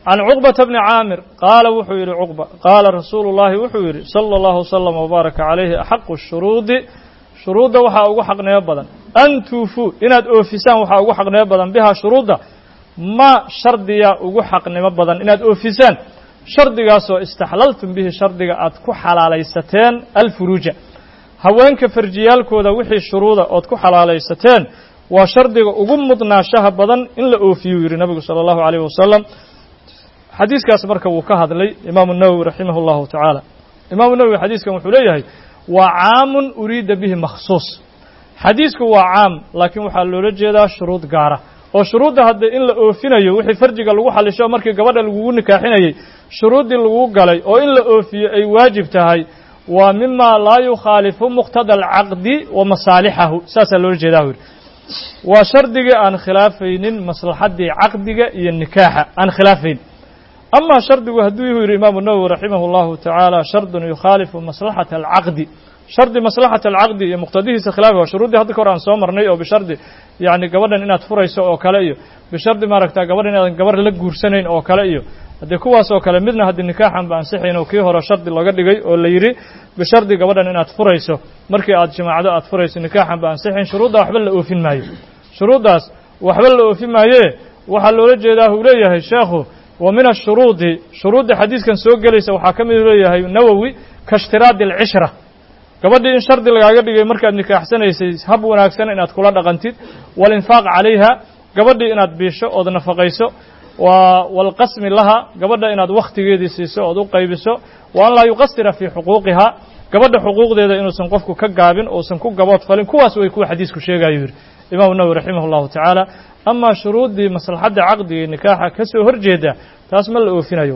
Speaker 1: عن عقبة بن عامر قال وxuu yihi عقبة قاala رasuuل اللahi wuxuu yihi صلى الله وسلم وبارك عليه أحق الشhuروuط shuruudda waxaa ugu xaqnimo badan an tuufuu inaad oofisaan waxaa ugu xaqnimo badan bihaa shuruudda ma shardiya ugu xaqnimo badan inaad oofisaan shardigaasoo istaxlaltum bihi shardiga aad ku xalaalaysateen alfuruuja haweenka farjiyaalkooda wixii shuruuda ood ku xalaalaysateen waa shardiga ugu mudnaashaha badan in la oofiyuu yidhi nabigu salى الlahu عalيه wasalam xadiiskaas marka wuu ka hadlay imaamu الnawowi raximah الlahu tacaala imaamu nawowi xadiiskan wuxuu leeyahay waa caamun uriida bihi makhsuus xadiisku waa caam laakiin waxaa loola jeedaa shuruud gaara oo shuruudda hadda in la oofinayo wixii farjiga lagu xalisho markii gabadha lagugu nikaaxinayey shuruuddii lagu galay oo in la oofiyo ay waajib tahay waa mima laa yukhaalifu muqtada alcaqdi wa masaalixahu saasaa loola jeedaa yidhi waa shardigii aan khilaafaynin maslaxaddii caqdiga iyo nikaaxa aan khilaafayn ama shardigu hadduu yuu yidhi imaamu nawowi raximah اllahu tacaala shardun yukhaalifu maslaxata alcaqdi shardi maslaxata alcaqdi iyo muqtadihiisa khilaafi waa shuruuddii hadda ka hor aan soo marnay oo bishardi yacni gabadhan inaad furayso oo kale iyo bishardi maaragta gabadhan inaadan gabar la guursanayn oo kale iyo haddii kuwaas oo kale midna haddii nikaaxan ba ansixayn oo kii hore shardi laga dhigay oo la yidhi bishardi gabadhan inaad furayso markii aad jimaacdo aad furayso nikaaxan ba ansixayn shuruuddaa waxba la oofin maayo shuruuddaas waxba la oofin maayee waxaa loola jeedaa uu leeyahay sheekhu wa min ashuruudi shuruudda xadiiskan soo gelaysa waxaa ka mid u leeyahay nawowi ka ishtiraadi alcishra gabadhii in shardi lagaaga dhigay markaad nikaaxsanaysay hab wanaagsan inaad kula dhaqantid walinfaaq calayha gabadhii inaad biisho ood nafaqayso waalqasmi laha gabadha inaad wakhtigeedii siiso ood u qaybiso wa an laa yuqasira fii xuquuqiha gabadha xuquuqdeeda inuusan qofku ka gaabin uusan ku gabood falin kuwaas way kuwa xadiisku sheegayo yidhi imaamu nawowi raximah اllahu tacaala amaa shuruuddii maslaxadda caqdiga nikaaxa ka soo hor jeeda taas ma la oofinayo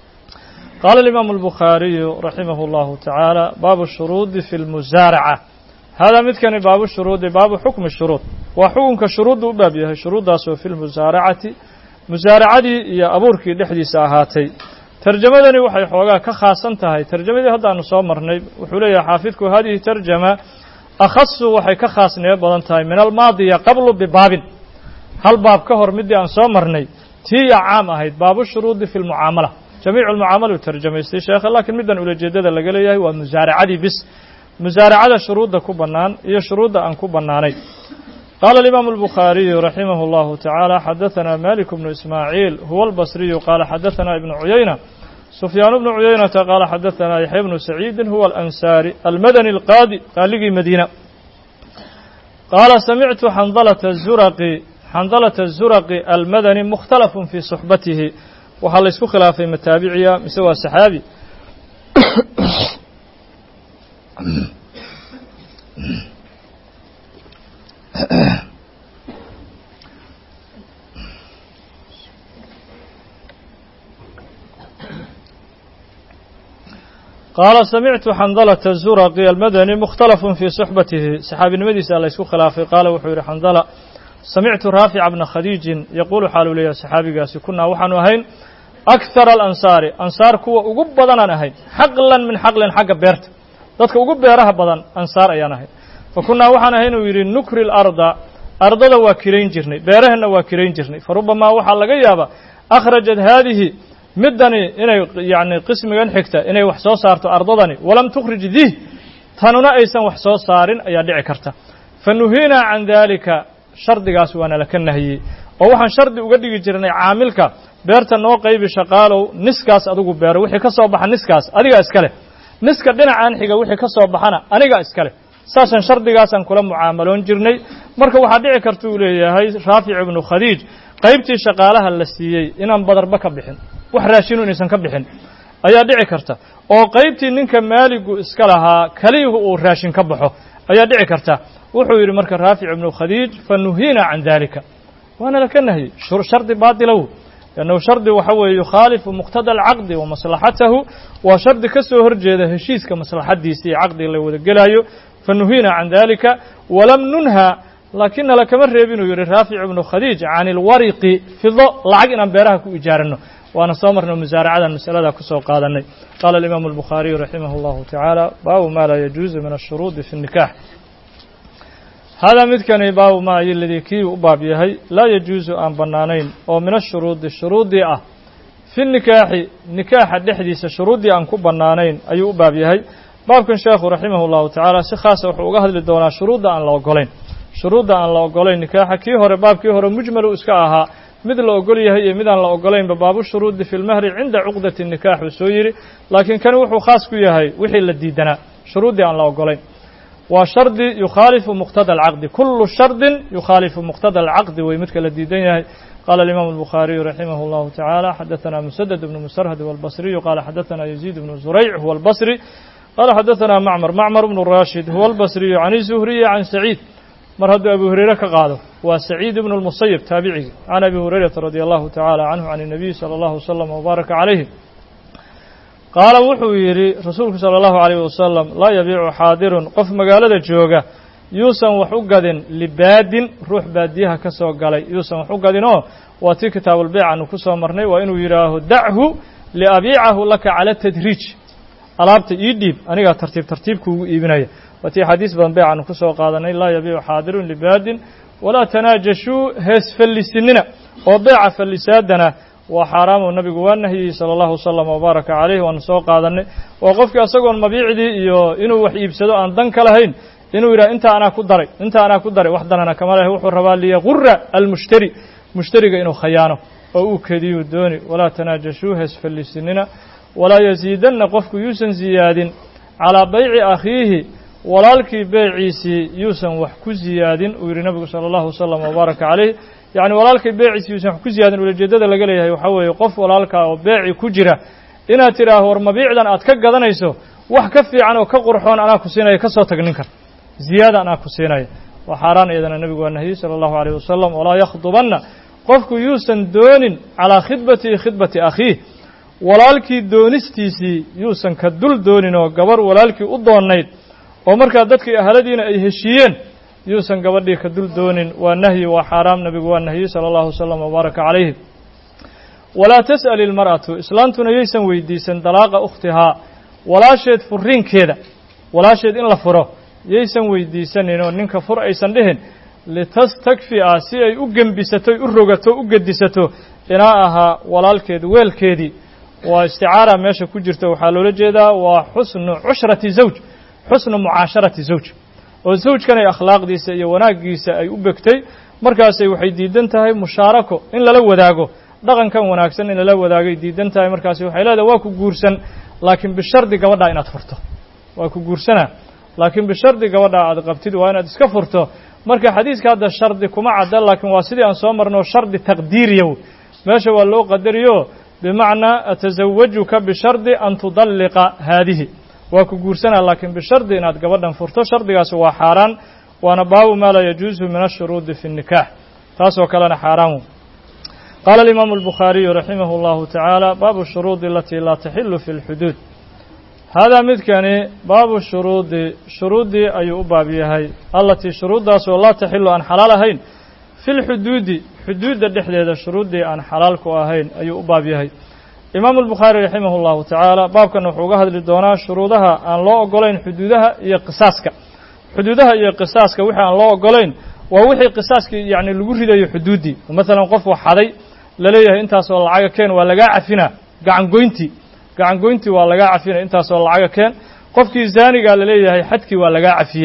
Speaker 1: qaala alimaamu albukhaariyu raximah اllahu tacaala baabu shuruudi fi lmusaaraca haadaa midkani baabu shuruudi baabu xukmi shuruud waa xukunka shuruudda u baab yahay shuruuddaasoo fi lmusaaracati musaaracadii iyo abuurkii dhexdiisa ahaatay tarjamadani waxay xoogaa ka khaasan tahay tarjamadii haddaanu soo marnay wuxuu leeyahay xaafidku hadihi tarjama akhasu waxay ka khaasnimo badan tahay min almaadiya qablu bibaabin hal baab ka hor midii aan soo marnay tiiya caam ahayd baabu shuruudi fi lmucaamala jamiicu lmucaamala u tarjamaystay sheekha laakiin middan ulajeedada laga leeyahay waa musaaracadii bis musaaracada shuruudda ku bannaan iyo shuruudda aan ku bannaanayn qaala alimaamu albukhaariyu raximah اllahu tacaala xadaثana malik bnu ismaaciil huwa albasriyu qaala xadaثana ibnu cuyayna sufyaan bnu cuyaynata qaala xadaثana yaxya bnu saciidin huwa alansaari almadani alqaadi qaaligii madiina qaala samictu xandalata الzuraqi almadani mukhtalafun fii suxbatihi waxaa la ysku khilaafay mataabiciya mise waa saxaabi qaala samictu xandalata الzuraqi almadani mukhtalafun fii suxbatihi saxaabinimadiisa la ysku khilaafay qaala wuxuu yidhi xandala samictu raafica bna khadiijin yaquulu xaaluu leeyahay saxaabigaasi kunaa waxaanu ahayn akhara alansaari ansaar kuwa ugu badanaan ahayn xaqlan min xaqlin xagga beerta dadka ugu beeraha badan ansaar ayaan ahayn fa kunnaa waxaan ahayn uu yidhi nukri larda ardada waa kirayn jirnay beeraheenna waa kirayn jirnay fa rubamaa waxaa laga yaabaa akhrajat haadihi middani inay yacni qismigan xigta inay wax soo saarto ardadani walam tukhrij dih tanuna aysan wax soo saarin ayaa dhici karta fa nuhiinaa can daalika shardigaas waana laka nahiyey oo waxaan shardi uga dhigi jirnay caamilka beerta noo qaybi shaqaalow niskaas adigu beero wixii ka soo baxa niskaas adigaa iska leh niska dhinacaan xiga wixii ka soo baxana anigaa iska leh saasaan shardigaasaan kula mucaamaloon jirnay marka waxaa dhici karta uu leeyahay raafic ibnu khadiij qaybtii shaqaalaha la siiyey inaan badarba ka bixin wax raashinu inaysan ka bixin ayaa dhici karta oo qaybtii ninka maaligu iska lahaa keliyuhu uu raashin ka baxo ayaa dhici karta wuxuu yidhi marka raafic ibnu khadiij fa nuhiina can dalika waana laka nahyey shardi baatilow lannahu shardi waxa weeye yukhaalifu muqtada alcaqdi wa maslaxatahu waa shardi ka soo horjeeda heshiiska maslaxaddiisa iyo caqdiga la wada gelaayo fa nuhiina can dalika walam nunha laakiinna lakama reebin uu yidhi raafic ibnu khadiij can ilwariqi fido lacag inaan beeraha ku ijaaranno waana soo marnay musaaracadan masaladaa ku soo qaadanay qaala alimaamu albukhaariyu raximah اllahu tacaala baabu ma laa yajuuzu min ashuruudi fi الnikax haadaa midkani baabu ma ayoladii kii u baab yahay laa yajuusu aan bannaanayn oo min ashuruudi shuruudii ah في النكاح نكاح دحديس شروطي أن كبنانين أي باب يهي باب كان شيخ رحمه الله تعالى سخاصة وحقوقه لدونا شروط أن لا أقولين شروط أن لا أقولين نكاح كي هو باب كي هو مجمل إسكاها مثل أقول هي مثل لا أقولين بباب الشروط في المهر عند عقدة النكاح وسويري لكن كان وحو خاص كي هي وحي الديدنا شروط أن لا أقولين وشرط يخالف مقتضى العقد كل شرط يخالف مقتضى العقد ويمثل الديدين قال الإمام البخاري رحمه الله تعالى حدثنا مسدد بن مسرهد والبصري قال حدثنا يزيد بن زريع هو البصري قال حدثنا معمر بن الراشد هو البصري عن الزهري عن سعيد مرهد أبو هريرة كقاله وسعيد بن المصيب تابعي عن أبي هريرة رضي الله تعالى عنه عن النبي صلى الله عليه وسلم وبارك عليه قال وحويري رسولك صلى الله عليه وسلم لا يبيع حاضر قف مقالة جوغة يوسن وحقد لباد روح باديها كسو قالي يوسن وحقد واتي كتاب البيع عنه كسو مرني وإنه يراه دعه لأبيعه لك على التدريج ألابت يديب أنا ترتيب كو إبناية وتي حديث بن بيع عنه كسو قادني لا يبيع حاضر لباد ولا تناجشوا هس فلسننا وبيع فلسادنا وحرام النبي والنهي صلى الله وسلم وبارك عليه ونسوق قادني وقفك أسقون مبيعدي إنه وحي يبسدو أن دنك لهين إنه يرى أنت أنا كدري وحدنا أنا كما له وحر ربالي غر المشتري مشتري إنه خيانه أو كدي الدوني ولا تناجشوا هسفل السنين ولا يزيدن قفك يوسن زياد على بيع أخيه ولا الكي بيعيسي يوسن وحكو زياد ويرى النبي صلى الله وسلم وبارك عليه يعني ولا الكي بيعيسي يوسن وحكو زياد ولا جدد لقليه يحوي يقف ولا الكا وبيعي كجرة إن تراه ورمبيعدا أتكجدا نيسو وحكفي عنه كقرحون أنا كسينا يكسر تجنكر زيادة أنا كسيناي وحرام إذن النبي والنهي صلى الله عليه وسلم ولا يخطبن قفك يوسن دون على خطبة أخيه ولالكي دونستيسي يوسن كدل دونينو قبر ولالكي أضونيد ومركا ددك أهلدين أي هشيين يوسن قبر دي كدل دونين والنهي وحرام نبي والنهي صلى الله عليه وسلم وبارك عليه ولا تسأل المرأة إسلامتنا يسن ويديسن طلاق أختها ولا شيء فرين كذا ولا شيء إن لفره yaysan weydiisanin oo ninka fur aysan dhihin litastakfi'a si ay u gembisato u rogato u gedisato inaa ahaa walaalkeed weelkeedii waa isticaara meesha ku jirta waxaa loola jeedaa waa xusnu cushrati zawj xusnu mucaasharati zawj oo zawjkan ay akhlaaqdiisa iyo wanaagiisa ay u begtay markaasay waxay diidan tahay mushaarako in lala wadaago dhaqankan wanaagsan in lala wadaagay diidan tahay markaas waxay leedahay waa ku guursan laakiin bishardi gabadha inaad furto waa ku guursanaa laakiin bishardi gabadha aad qabtid waa inaad iska furto marka xadiiska hadda shardi kuma cadda laakiin waa sidii aan soo marno shardi taqdiiriyo meesha waa loo qadariyo bimacnaa atazawajuka bishardi an tudalliqa haadihi waa ku guursanaa laakiin bishardi inaad gabadhan furto shardigaas waa xaaraan waana baabu maa laa yajuusu min ashuruudi fi الnikaax taasoo kalena xaaraan qaala alimaamu الbukhaariyu raximah اllahu tacaala baabu shuruudi alatii laa taxilu fi اlxuduud هذا مدكني باب الشروط شروطي أي أباب يهي التي شروط لا تحل عن حلالهين في الحدود حدود الدحلة الشروط عن حلالك وهين أي أباب يهي إمام البخاري رحمه الله تعالى باب كان وحوقها للدونا شروطها أن لا أقولين حدودها هي قصاصك حدودها هي قصاصك وحي أن لا أقولين ووحي قصاصك يعني الوحيدة هي حدودي ومثلا قف وحدي لليه انت سوى العاقة كين ولا قاعفنا قاعن قوينتي gacan goyntii waa laga cafiyay intaas oo lacag keen qofkii zaaniga la leeyahay xadkii waa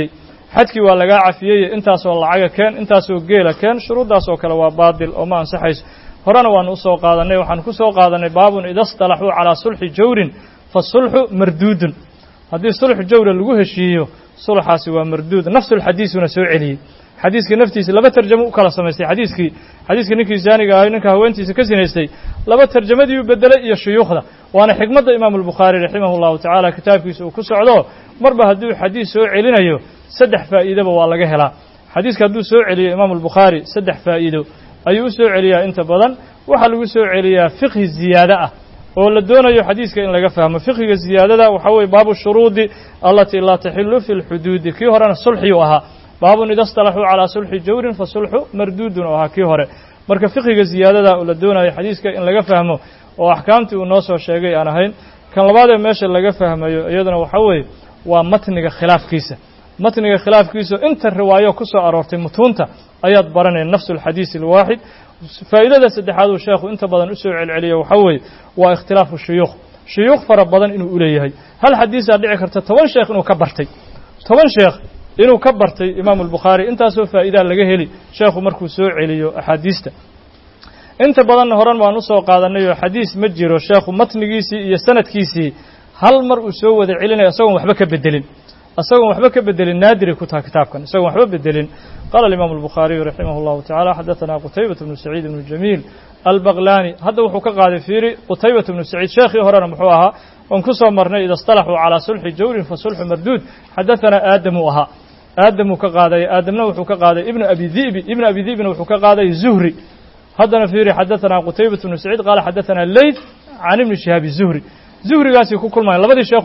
Speaker 1: laga cafiyay intaas oo lacag keen intaas oo geela keen shuruudaas oo kale waa baadil oo ma ansaxayso horena waan u soo qaadanay waxaan ku soo qaadanay baabun idastalahu ala sulhi jawrin fa sulhu mardudun hadii sulhu jawra lagu heshiiyo sulhaasi waa marduud nafsul hadiisuna soo celiyay xadiiska naftiisa laba tarjamo u kala sameystay xadiiska ninkii zaaniga ahay ninka haweentiisa ka sinaystay laba tarjamadii uu bedelay iyo shuyuukhda waana xikmadda imaam al-Bukhari rahimahullahu ta'ala kitaabkiisa uu ku socdo marba haddii xadiis soo celinayo saddex faa'iido waa laga helaa xadiiska hadduu soo celiyo imaam al-Bukhari saddex faa'iido ayuu soo celiyaa inta badan waxa lagu soo celiyaa fiqhi ziyaada ah oo la doonayo xadiiska in laga fahmo fiqhiga ziyaadada waxa weeye baabu shuruudi allati la tahillu fil hudud kii horena sulhi ahaa baabun idastalahu ala sulhi jawrin fa sulhu mardudun oo kii hore marka fiqhiga ziyaadada oo la doonayo xadiiska in laga fahmo oo ahkaamtii uu noo soo sheegay aan ahayn kan labaad ee meesha laga fahmayo iyaduna waxa weeye waa matniga khilaafkiisa matniga khilaafkiisa inta riwaayo ku soo aroortay mutuunta ayaad baranay nafsu alxadiis alwaahid faa'idada saddexaad uu sheekhu inta badan u soo celceliyo waxa weeye waa ikhtilaafu shuyuukh fara badan inuu u leeyahay hal xadiisaa dhici karta 10 sheekh inuu ka bartay 10 sheekh inuu ka bartay imaam al-Bukhari intaasoo faa'iida laga heli sheekhu markuu soo celiyo axaadiista inta badan horan waan u soo qaadanay oo xadiis ma jiro sheekhu matnigiisii iyo sanadkiisii hal mar uu soo wada celinayo asagoon waxba ka bedelin naadiri ku tahay kitaabkan asagoon waxba bedelin qala al-imam al-Bukhari rahimahullahu ta'ala hadathana Qutaybah ibn Sa'id ibn Jamil al-Baghlani hadda wuxuu ka qaaday fiiri Qutaybah ibn Sa'id sheekhi horena muxuu ahaa on ku soo marnay ida istalahu ala sulhi jawrin fa sulhu mardud hadathana aadamu ka qaaday aadamna wuxuu ka qaaday ibn abi dhi'b wuxuu ka qaaday Zuhri haddana fiiri hadathana Qutaybah ibn Sa'id qala hadathana Layth an ibn Shihab zuhrigaasi ku kulmay labadii sheekhu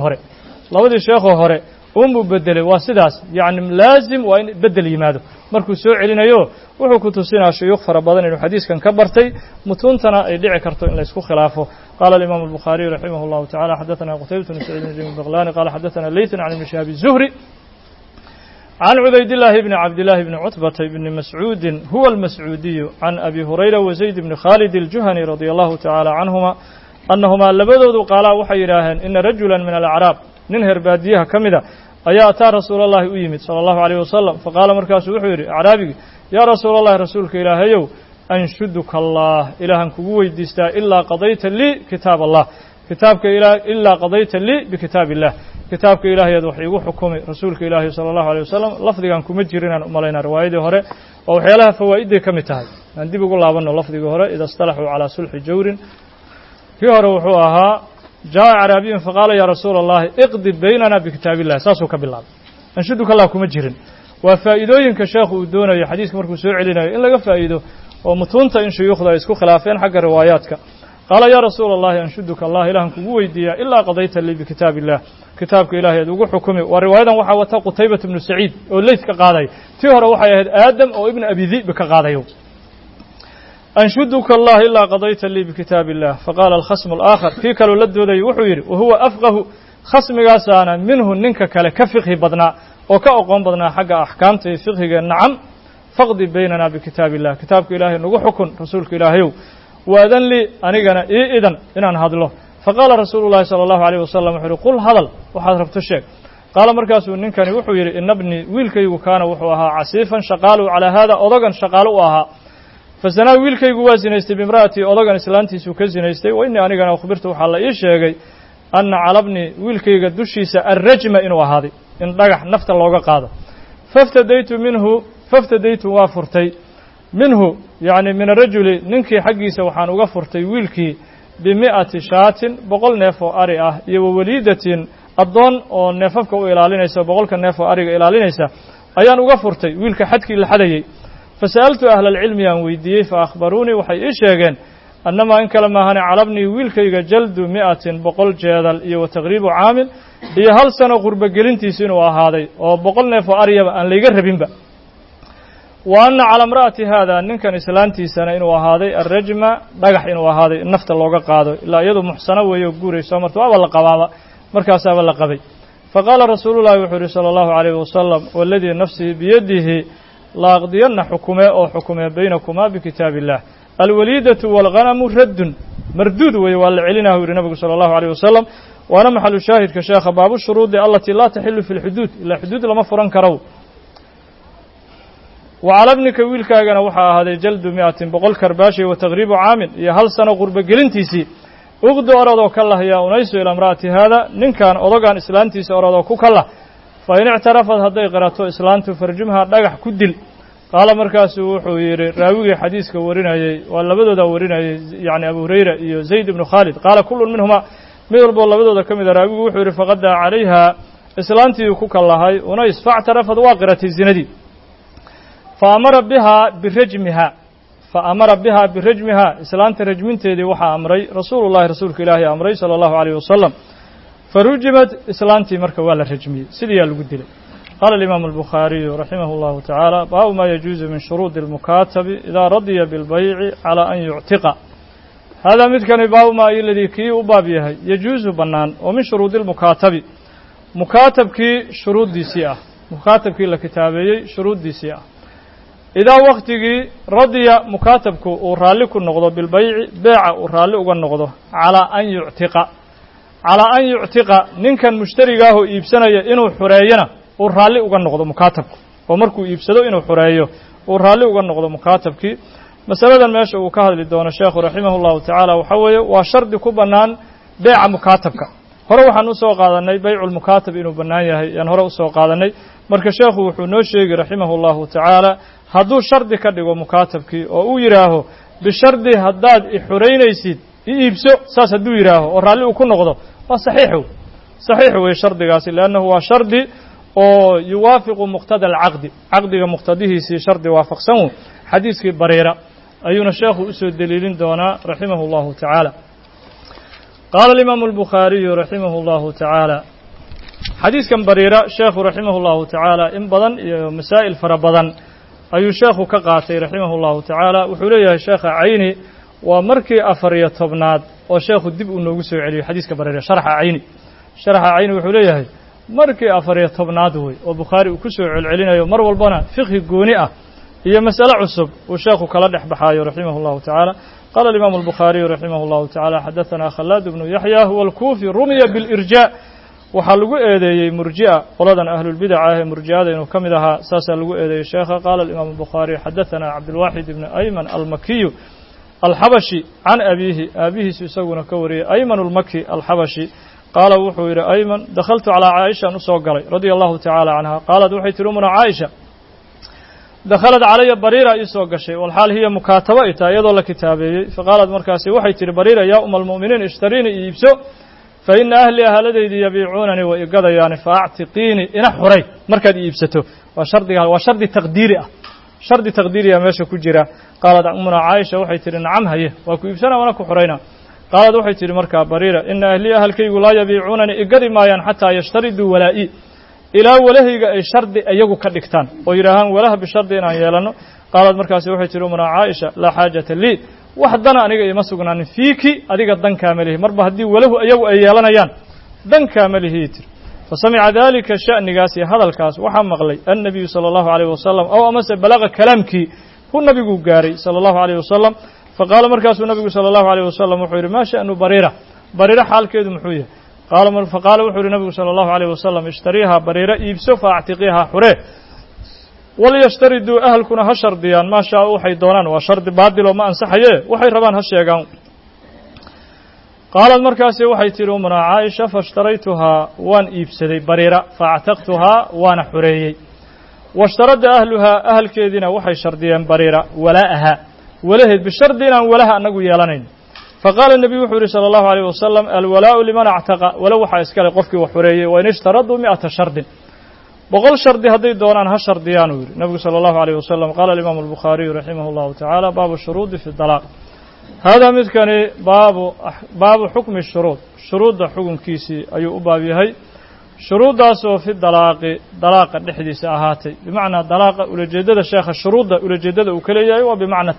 Speaker 1: hore umbu bedelay waa sidaas yaani laazim waa in bedel yimaado markuu soo celinayo wuxuu ku tusinaa shuyuukh fara badan inuu xadiiskan ka bartay mutuuntana ay dhici karto in la isku khilaafo qala al-imam al-Bukhari rahimahullahu ta'ala hadathana Qutaybah ibn Sa'id ibn Baghlani qala hadathana Layth an ibn Shihab az-Zuhri عن عبيد الله بن عبد الله بن عتبة بن مسعود هو المسعودي عن أبي هريرة وزيد بن خالد الجهني رضي الله تعالى عنهما أنهما لبدود قالا وحيراهن إن رجلا من الأعراب ننهر باديها كمدا أيا أتى رسول الله أيمت صلى الله عليه وسلم فقال مركز وحيري أعرابي يا رسول الله رسولك إلهيو أنشدك الله إلها كبوي ديستا إلا قضيت لي كتاب الله كتابك إلا قضيت لي بكتاب الله كتابك إلهي يدوحي وحكمي رسولك إلهي صلى الله عليه وسلم لفظي عن كمجرين أمالينا روايده هراء وحيالها فوائده كمتاهي عندي بقول الله أنه لفظي هراء إذا اصطلحوا على صلح جور في روحوها جاء عربي فقال يا رسول الله اقضي بيننا بكتاب الله ساسوك بالله أنشدك الله كمجرين وفائدوين كشيخ ودونا يا حديث مركو سوء لنا إن لقى فائده ومتونت إن شيوخ لا يسكو خلافين حق رواياتك قال يا رسول الله أنشدك الله إلهك ويديا إلا قضيت لي بكتاب الله كتابك إلهي يدوق حكمي ورواية وحاوتها قتيبة بن سعيد وليث كقاضي تيهر وحي آدم أو ابن أبي ذئب كقاضي أنشدك الله إلا قضيت لي بكتاب الله فقال الخصم الآخر فيك لولد ذي وحير وهو أفقه خصم قاسانا منه ننك كفقه بدنا وكأقوم بدنا حق أحكامته فقه نعم فاقضي بيننا بكتاب الله كتابك إلهي نقول حكم رسولك إلهي وأذن لي أنيقنا إذن إن هذا الله فقال رسول الله صلى الله عليه وسلم قل هذا وحضرت الشيخ قال مركز ننكني وحير إن ابني ويلكي كان وحوها عسيفا شقالوا على هذا أضغا شقالوها فسنا ويلكي وازنيستي بامرأتي أضغا إسلانتي سوكزنيستي وإني أنيقنا أخبرته حالا إيشيغي أن على ابني ويلكي قدوشيس الرجم إنو هذه إن رجح نفت اللوغة قادة فافتديت وافرتي منه يعني من الرجل ننكي حقي سوحان وغفرتي ويلكي ب100 شاة 100 neef oo ari ah iyo waliidatin adoon oo neefafka u ilaalinaysa 100 neef oo ariga ilaalinaysa ayaan uga furtay wiilka xadkii la xadayay fasaaltu ahla ilmi aan weydiiyay fa akhbaruni waxay ii sheegeen annama in kala maahan calabni wiilkayga jaldu 100 jeedal iyo taqriibu aamil iyo hal sano qurba gelintiisa inuu ahaaday oo 100 neef oo ariga aan layga rabinba وأن على امرأة هذا إن كان إسلامتي سنة إنه هذا الرجمة نجح إنه هذا النفط اللوجا قاده لا يد محسنة ويجوري سمرت ولا قبابة مركز ولا قبي فقال رسول الله صلى الله عليه وسلم والذي نفسي بيده لا أقضين حكمه أو حكمه بينكما بكتاب الله الوليدة والغنم مردود ويولعلنا النبي صلى الله عليه وسلم وأنا محل الشاهد كشيخ باب الشروط التي لا تحل في الحدود إلا حدود لما فرن كرو وعلى ابنك ويلكاغنا وحا هذا جلد 100 كرباشي وتغريب عامل يا هل سنه قرب جلنتيسي اغدو أرادو كالله يا أنيس إلى امرأتي هذا نين كان أضغان إسلانتيسي أرادو كالله فإن اعترفت هذا قرأتو إسلانتو فرجمها دقح كدل قال مركز وحوير راوي حديث كورينا ولا بدو دا ورينا يعني أبو هريرة زيد بن خالد قال كل منهما ميربو ولا بدو دا كم راوي وحوير فغدى عليها إسلانتي كالله أنيس فاعترفت واقرة الزندي فأمر بها برجمها إسلامت رجمنتي وحا أمري رسول رسولك إلهي أمري صلى الله عليه وسلم فرجمت إسلامتي مركوا الرجمي سيدي القدل قال الإمام البخاري رحمه الله تعالى باب ما يجوز من شروط المكاتب إذا رضي بالبيع على أن يعتق هذا مثل باب ما الذي كي وبابيه يجوز بنان ومن شروط المكاتب مكاتب كي شروط دي سيئة mukaatabkii la kitaabeeyey shuruuddiisii ah idaa waktigii radiya mukaatabku uu raalli ku noqdo bilbayci beeca uu raalli uga noqdo calaa an yuctiqa ninkan mushtarigaaho iibsanaya inuu xureeyana uu raalli uga noqdo mukaatabku oo markuu iibsado inuu xureeyo uu raalli uga noqdo mukaatabkii masaladan meesha uu ka hadli doono sheekhu raximahu llahu tacaala waxaa weeye waa shardi ku bannaan beeca mukaatabka hore waxaan usoo qaadanay bayculmukaatab inuu bannaan yahay yaan hore usoo qaadanay marka sheekhu wuxuu noo sheegi raximahu llahu tacaala hadduu shardi ka dhigo mukaatabkii oo uu yidhaaho bishardi haddaad ixuraynaysid i iibso saas hadduu yidhaaho oo raalli uu ku noqdo waa saxiix weye shardigaasi liannahu waa shardi oo yuwaafiqu muqtada alcaqdi caqdiga muqtadihiisii shardi waafaqsan xadiiskii bariira ayuuna sheekhu usoo deliilin doonaa raximahu llahu tacaala qaala alimaamu albukhaariyu raximahu llahu tacaala xadiiskan bariira sheekhu raximahu llahu tacaala in badan iyo masaa'il fara badan ayuu sheekhu ka qaatay raximahu llahu tacaala wuxuu leeyahay sheekha cayni waa markii 14 oo sheekhu dib uu noogu soo celiyo xadiiska bariira sharxa cayni wuxuu leeyahay markii 14 wey oo bukhaari uu ku soo celcelinayo mar walbana fiqhi gooni ah iyo mas'ale cusub uu sheekhu kala dhex baxaayo raximahu llahu tacaala qaala alimaamu albukhaariyu raximahu llahu tacaala xadaثana khallaad ibnu yaxya huwa alkuufi rumiya biاlirjaa waxaa lagu eedeeyey murji'a qoladan ahlulbidaca ah ee murji'ada inuu ka mid ahaa saasaa lagu eedeeyey sheekha qaala alimaamu albukhaariyu xadaثana cabdulwaaxid ibnu ayman almakiyu alxabashi can abiihi aabihiisu isaguna ka wariyey ayman almaki alxabashi qaala wuxuu yidhi ayman dakhaltu calaa caaishaan usoo galay radia allahu tacaala canha qaalad waxay tihi umuna caaisha dakhalad calaya bariira ii soo gashay walxaal hiya mukaataba ay tahay iyadoo la kitaabeeyey faqaalad markaasi waxay tihi bariira yaa uma almu'miniin ishtariini iibso fa ina ahlii ahaladeydii yabiicuunanii way igadayaani fa actiqiini ina xuray markaad iibsato waa shardi taqdiiri ah shardi taqdiiriya meesha ku jira qaalad umuna caaisha waxay tihi nacam haye waa ku iibsana wana ku xurayna qaalad waxay tihi markaa bariira ina ahlii ahalkaygu laa yabiicuunanii igadi maayaan xataa yashtariduu walaa'i ilaa walahayga ay shardi iyagu ka dhigtaan oo yidhaahaan walaha bishardi inaan yeelanno qaalad markaasi waxay tihi umuna caaisha laa xaajata lii wax dana aniga ima sugnaanin fiiki adiga dankaama lihi marba haddii walahu iyagu ay yeelanayaan dankaama lihii tiri fasamica dalika sha'nigaas iyo hadalkaas waxaa maqlay annabiyu sala allahu alayh wasalam ow amase balaqa kalaamkii hu nabiguu gaaray sala allahu alayh wasalam faqaala markaasuu nabigu sala allahu alayh wasalam wuxuu yidhi maa sha'nu bariira xaalkeedu muxuu yahay faqaala wuxuu yidhi nabigu sala allahu alayh wasalam ishtariihaa bariira iibso fa actiqiihaa xuree walyashtariduu ahalkuna ha shardiyaan maa shaau waxay doonaan waa shardi baadiloo ma ansaxaye waxay rabaan ha sheegaan qaalad markaasi waxay tihi umuna caaisha faishtaraytuhaa waan iibsaday bariira faactaqtuhaa waana xureeyey washtarada ahluhaa ahalkeediina waxay shardiyeen bariira walaa'ahaa walaheed bishardi inaan walaha annagu yeelanayn faqaala nebiyu wuxuu yihi sala allahu alayh wasalam alwalaa'u liman actaqa walo waxaa iskale qofkii wax xureeyey wain ishtaraduu 100 shardin 100 shardi hadday doonaan ha shardiyaan uu yidhi nabigu sala allahu alayh wasalam qaala alimaamu albukhaariyu raximah llahu tacaala baabu shuruudi fi dalaaq haadaa midkani baabu xukmi shuruud shuruudda xukunkiisii ayuu u baab yahay shuruuddaasoo fi dalaaqa dhexdiisa ahaatay bimacnaa dalaaqa ulajeeddada sheekha shuruudda ulajeeddada uu ka leeyahay waa bimacnaa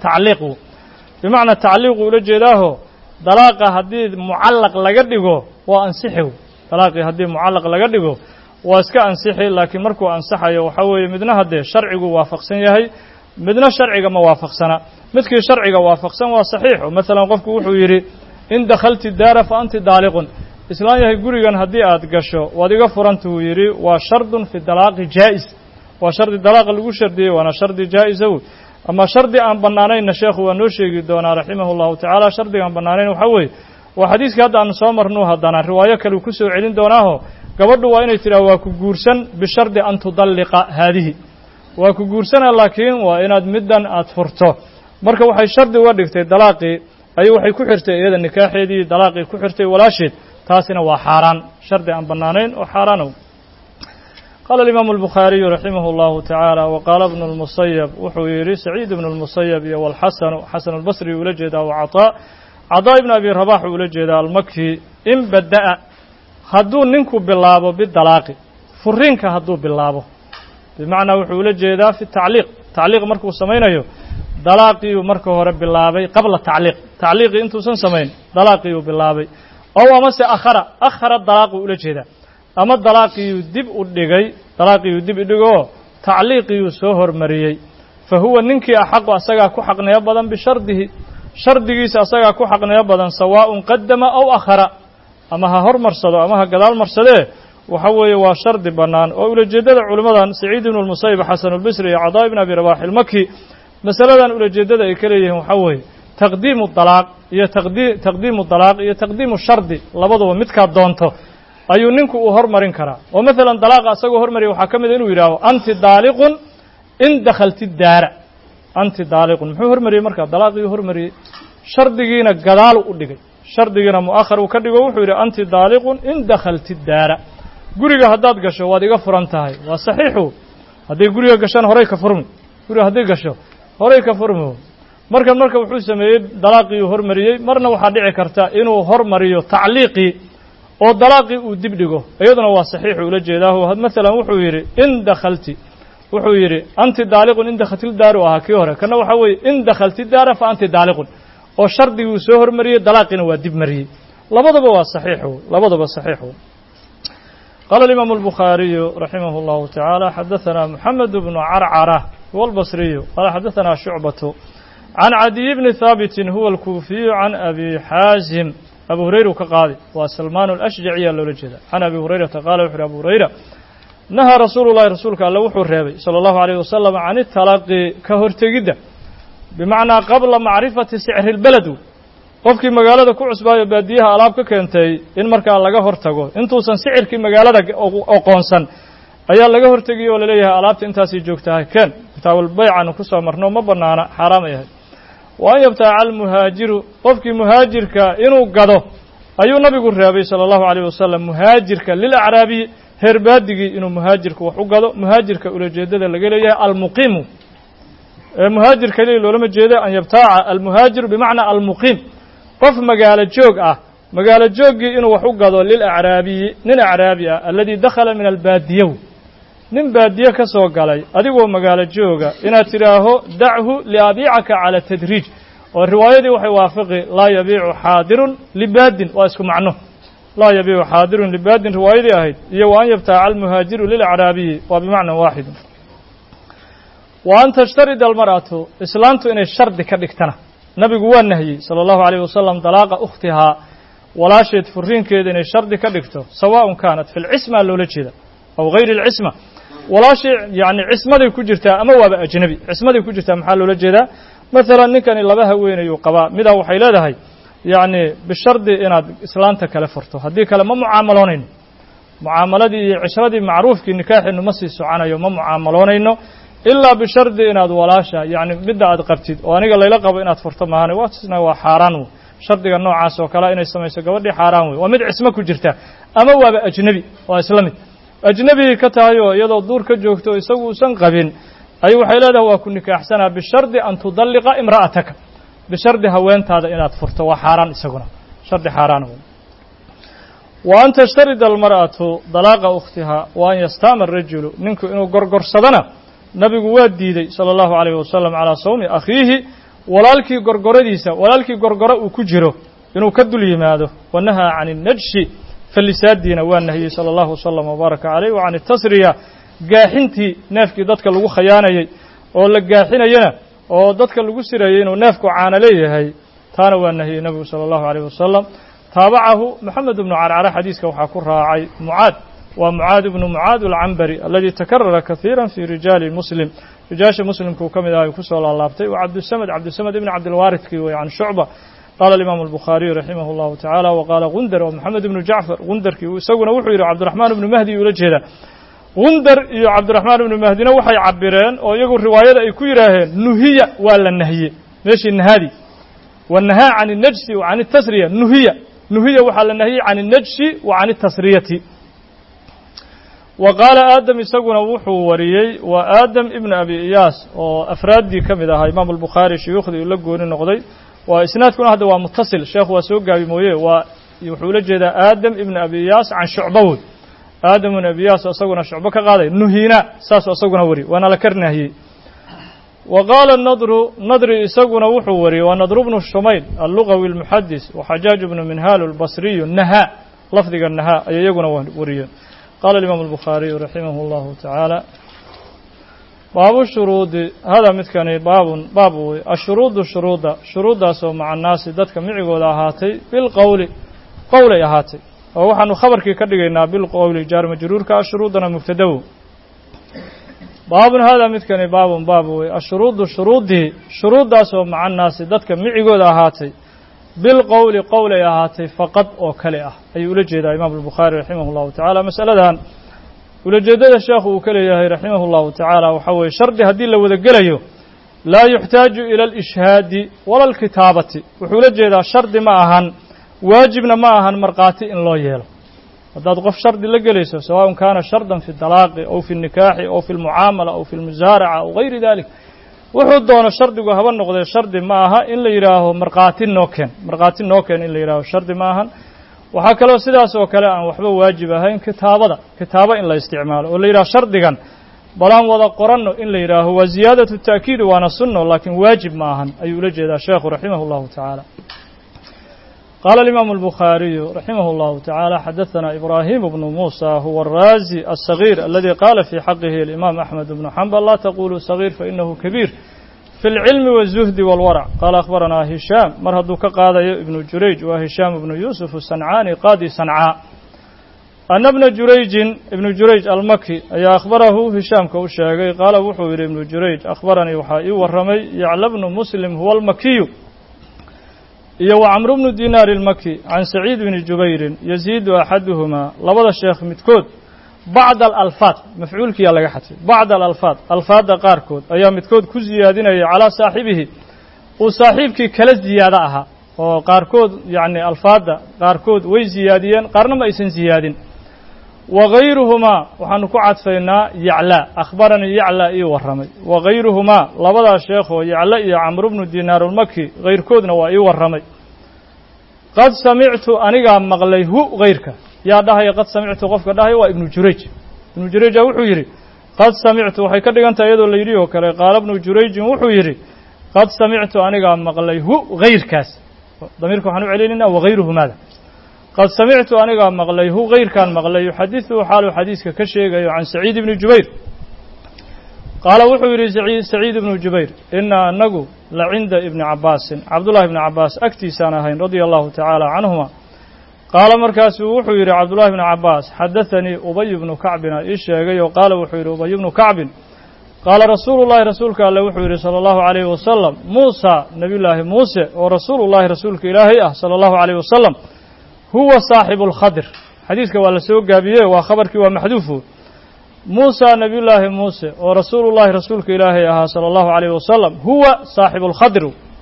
Speaker 1: tacliiqu ula jeedaaho dalaaqa haddii mucallaq laga dhigo waa ansixi dalaaqii haddii mucallaq laga dhigo waa iska ansixi laakiin markuu ansaxayo waxaa weeye midna haddee sharcigu waafaqsan yahay midna sharciga ma waafaqsana midkii sharciga waafaqsan waa saxiixo maalan qofku wuxuu yidhi in dakhalti daara fa anti daaliqun islaan yahay gurigan haddii aad gasho waad iga furantuu yidhi waa shardun fi dalaaqi jaa'is waa shardi dalaaqa lagu shardiyey waana shardi jaa'isow ama shardi aan bannaanaynna sheekhu waa noo sheegi doonaa raximahu llahu tacaala shardiga aan bannaanayn waxaa weeye waa xadiiskii hadda aanu soo marnuu haddana riwaayo kale ku soo celin doonaaho gabadhu waa inay tidhaha waa ku guursan bishardi an tudalliqa haadihi waa ku guursana laakiin waa inaad middan aad furto marka waxay shardi uga dhigtay dalaaqii ayuu waxay ku xirtay iyada nikaaxeedii dalaaqii ku xirtay walaasheed taasina waa xaaraan shardi aan bannaanayn oo xaaraanow qaala alimaamu albukhaariyu raximah llahu tacaala wa qaala ibnu lmusayab wuxuu yidhi saciid ibnu lmusayab iyo walxasanu xasan albasri ula jeedaa wa cadaa ibnu abi rabax uu ula jeedaa almaki in bada'a hadduu ninku bilaabo bidalaaqi furiinka hadduu bilaabo bimacnaa wuxuu ula jeedaa fi tacliiq markuu samaynayo dalaaqiiyuu marka hore bilaabay qabla tacliiqii intuusan samayn dalaaqiiyuu bilaabay ow amase akhara dalaaquu ula jeedaa ama dalaaqiiyuu dib u dhigay dalaaqiyuu dib idhigoo tacliiqiyuu soo hormariyey fa huwa ninkii axaqu asagaa ku xaqniyo badan bishardihi shardigiisa asagaa ku xaqniyo badan sawaa'un qadama aw akhara ama ha hormarsado ama ha gadaal marsadee waxa weeye waa shardi bannaan oo ulajeeddada culimmadan saciid ibnu lmusayib xasanulbisri iyo cadaa ibn abi rabax ilmaki masaladan ulajeeddada ay ka leeyihiin waxaa weeye taqdiimu dalaaq iyo taqdiimu shardi labaduba midkaad doonto ayuu ninku uu hormarin karaa oo maalan dalaaqa asagoo hormariya waxaa ka mida inuu yidhaaho anti daaliqun in dakhalti daara anti daaliqun muxuu hormariyey markaa dalaaqiyuu hormariyey shardigiina gadaalu u dhigay shardigiina mu'akhar uu ka dhigo wuxuu yidhi anti daaliqun in dakhalti daara guriga haddaad gasho waad iga furan tahay waa saxiixu hadday guriga gashaan horay ka furmi guriga hadday gasho horay ka furmi marka wuxuu sameeyey dalaaqiyuu hormariyey marna waxaa dhici karta inuu hormariyo tacliiqii oo dalaaqii uu dib dhigo iyaduna waa saxiixu ula jeedaahu maalan wuxuu yidhi in dakhalti wuxuu yidhi anti daaliqun in dakhalti daaru ahaa kii hore kana waxaa weeye in dakhalti daara fa anti daaliqun oo shardiguu soo hormariyey dalaaqiina waa dib mariyey labadaba waa saxiixu labadaba saxiixu qaala alimaamu albukhaariyu raximah allahu tacaala xadahanaa moxamed bnu carcara huwa albasriyu qaala xadahanaa shucbatu can cadiy bni haabitin huwa alkuufiyu can abi xaazim abu hurayra uu ka qaaday waa salmaan alashjaciyaa loola jeeda can abi hurayrata qaala wuxu uhi abu hurayra nahaa rasuulu llahi rasuulka alle wuxuu reebay sala allahu alayh wasalam can italaqi ka hortegidda bimacnaa qabla macrifati sicri lbeled qofkii magaalada ku cusbaayo baadiyaha alaab ka keentay in markaa laga hortago intuusan sicirkii magaalada oqoonsan ayaa laga hortegiyey oo laleeyahay alaabta intaasii joogtahay keen kitaabulbaycanu ku soo marno ma bannaana xaaraam ay ahayd wa an yabtaaca almuhaajiru qofkii muhaajirka inuu gado ayuu nabigu reebay sala allahu alayh wasalam muhaajirka lilacraabiyi heer baadigii inuu muhaajirku wax u gado muhaajirka ulajeedada laga leeyahay almuqiimu muhaajir kaliya loolama jeedo an yabtaaca almuhaajiru bimacnaa almuqiim qof magaalo joog ah magaalo jooggii inuu wax u gado lilacraabiyi nin acraabi ah alladii dakhala min albaadiyow nin baadiye ka soo galay adigoo magaalo jooga inaad tidhaaho dachu liabiicaka cala tadriij oo riwaayadii waxay waafaqi laa yabiicu xaadirun libaadin waa isku macno laa yabiicu xaadirun libaadin riwaayadii ahayd iyo wa an yabtaaca almuhaajiru lilacraabiyi waa bimacnan waaxidin wa an tashtarida almar'atu islaamtu inay shardi ka dhigtana nabigu waa nahyey sala allahu alayh wasalam dalaaqa ukhtihaa walaasheed furiinkeeda inay shardi ka dhigto sawaaءun kaanat fi lcisma loola jeeda aw gayri اlcisma walaashii yani cismaday ku jirtaa ama waaba ajnabi cismaday ku jirtaa maxaa loola jeedaa maalan ninkani laba haweenayuu qabaa midaa waxay leedahay yacni bishardi inaad islaanta kale furto haddii kale ma mucaamaloonayno mucaamaladii iyo cishradii macruufkii nikaaxinu ma sii soconayo ma mucaamaloonayno ilaa bishardi inaad walaasha yacni midda aad qabtid oo aniga layla qabo inaad furto maahane waasna waa xaaraan wey shardiga noocaas oo kale inay samayso gabadhii xaaraan wey waa mid cismo ku jirta ama waaba ajnebi waa isla mid ajnebigii ka tahay oo iyadoo duur ka joogto o isagu uusan qabin ayuu waxay leedahay waa ku nikaaxsanaa bishardi an tudalliqa imra'ataka bishardi haweentaada inaad furto waa xaaraan isaguna shardi xaaraan wey wa an tashtarida almar'atu dalaaqa ukhtiha wa an yastaama arajulu ninku inuu gorgorsadana nabigu waa diiday sala allahu alayh wasalam calaa sawmi akhiihi walaalkii gorgoradiisa walaalkii gorgoro uu ku jiro inuu ka dul yimaado wa nahaa can innajshi fallisaadiina waa nahiyey sala allahu wasalam wabaaraka caleyh wa can itasriya gaaxintii neefkii dadka lagu khayaanayey oo la gaaxinayana oo dadka lagu sirayey inuu neefku caana leeyahay taana waa nahiyey nebigu sala allahu alayh wasalam taabacahu moxamed ibnu carcara xadiiska waxaa ku raacay mucaad waa mucaad ibnu mucaad alcambari aladi takarara kahiira fi rijaali muslim rijaasha muslimkuu ka mid ahay ku soo laalaabtay wa cabdisamed ibn cabdilwaaridkii wey can shucba qaala alimaamu albukhaariyu raximah allahu tacaala wa qaala gundar oo moxamed ibnu jacfar gundarkii isaguna wuxuu yidhi cabdiraxmaan ibnu mahdi ula jeeda gundar iyo cabdiraxmaan ibnu mahdina waxay cabireen oo iyagu riwaayada ay ku yidhaaheen nuhiya waa la nahye meeshii nahaadi wanahaa can الnajsi wa can الtasriya nuhiya waxaa la nahiyey can الnajsi wa can الtasriyati wa qaala aadam isaguna wuxuu wariyey waa aadam ibn abi iyaas oo afraaddii ka mid ahaa imaamu albukhaari shuyuukhdii uu la gooni noqday waa isnaadkuna hadda waa mutasil sheekhu waa soo gaabi mooye waa wuxuu ula jeedaa aadam ibn abi iyaas can shucba wood aadam ibn abi iyaas isaguna shucbo ka qaaday nuhiina saasoo isaguna wari waana la karnahiyey wa qaala nadri isaguna wuxuu wariyey waa nadru bnu shumayl allugawi almuxadis wa xajaaj ibnu minhaal albasriyu nahaa lafdiga nahaa ayay iyaguna wariyeen قال الإمام البخاري رحمه الله تعالى باب الشروط هذا مثكني باب الشروط شروط سو مع الناس ددك مicigooda ahaatay بالقول قول ahaatay oo waxaanu khabarkii ka dhigaynaa بالقول jaar majruurka shuruudana mubtadaw باب هذا مثكني باب الشروط شروط سو مع الناس ددك micigooda ahaatay بالقول قول ahaatay faqad oo kale ah ayuu la jeedaa imaam al-Bukhari rahimahullahu ta'ala mas'aladan ulajeedada sheekhu uu kale yahay rahimahullahu ta'ala waxa weeye shardi hadii la wada galayo la yuxtaaju ila al-ishhaad wala al-kitaabati wuxuu la jeedaa shardi ma ahan waajibna ma ahan marqaati in loo yeelo hadaad qof shardi la galayso sawaan kana shardan fi talaaqi aw fi nikaahi aw fi al-muamala aw fi al-muzaara'a aw ghayri dhalik wuxuu doono shardigu haba noqday shardi ma aha in la yiraaho marqaati noo keen in la yiraaho shardi ma ahan waxa kale oo sidaas oo kale aan waxba waajib ahayn kitaaba in la isticmaalo oo la yiraaho shardigan balan wada qoranno in la yiraaho waa ziyadatu ta'kiid waana sunno laakiin waajib ma ahan ayuu la jeedaa sheekhu rahimahullahu ta'ala قال الإمام البخاري رحمه الله تعالى حدثنا إبراهيم بن موسى هو الرازي الصغير الذي قال في حقه الإمام أحمد بن حنبل لا تقولوا صغير فإنه كبير في العلم والزهد والورع قال أخبرنا هشام مرهدك قال ابن جريج وهشام بن يوسف الصنعاني قاضي صنعاء أن ابن جريج المكي أي أخبره هشام كوشاقي قال وحوير ابن جريج أخبرني وحائي والرمي يعلى بن مسلم هو المكي iyo وعمر بن دينار المكي عن سعيد بن جبير يزيد أحدهما لبدا الشيخ متكود بعض الألفاظ مفعول كي laga xatay بعض الألفاظ qaarkood ayaa midkood ku ziyaadinaya على صاحبه oo saaxiibkii kala ziyaada aha oo qaarkood yani alfaada qaarkood way ziyaadiyeen qaarna ma aysan ziyaadin وغيرهما waxaanu ku cadfaynaa ya'la akhbarani ya'la iyo waramay وغيرهما labada sheekh oo ya'la iyo Amr ibn Dinar al-Makki غيرkoodna waa ii waramay qad sami'tu aniga maqlay hu غيرka yaa dhahay qad sami'tu qofka dhahay waa ibn Jurayj wuxuu yiri qad sami'tu waxay ka dhigantahay iyadoo la yiri oo kale qaal ibn Jurayj wuxuu yiri qad sami'tu aniga maqlay hu غيرkaas damirku waxaanu celinayna وغيرهما قد سمعت أنيقا مغليه غير كان مغليه يحدثه حال حديثك كشيء عن سعيد بن جبير قال وحوير سعيد بن جبير إن نقو لعند ابن عباس عبد الله بن عباس أكتي سانهين رضي الله تعالى عنهما قال مركز وحوير عبد الله بن عباس حدثني أبي بن كعب إيشيغي وقال وحوير أبي بن كعب قال رسول الله رسولك الله وحوير صلى الله عليه وسلم موسى نبي الله موسى ورسول الله رسولك إلهي صلى الله عليه وسلم هو صاحب الخضر حديثك ولا سوق جابيه وخبرك ومحذوفه موسى نبي الله موسى ورسول الله رسولك إلهي صلى الله عليه وسلم هو صاحب الخضر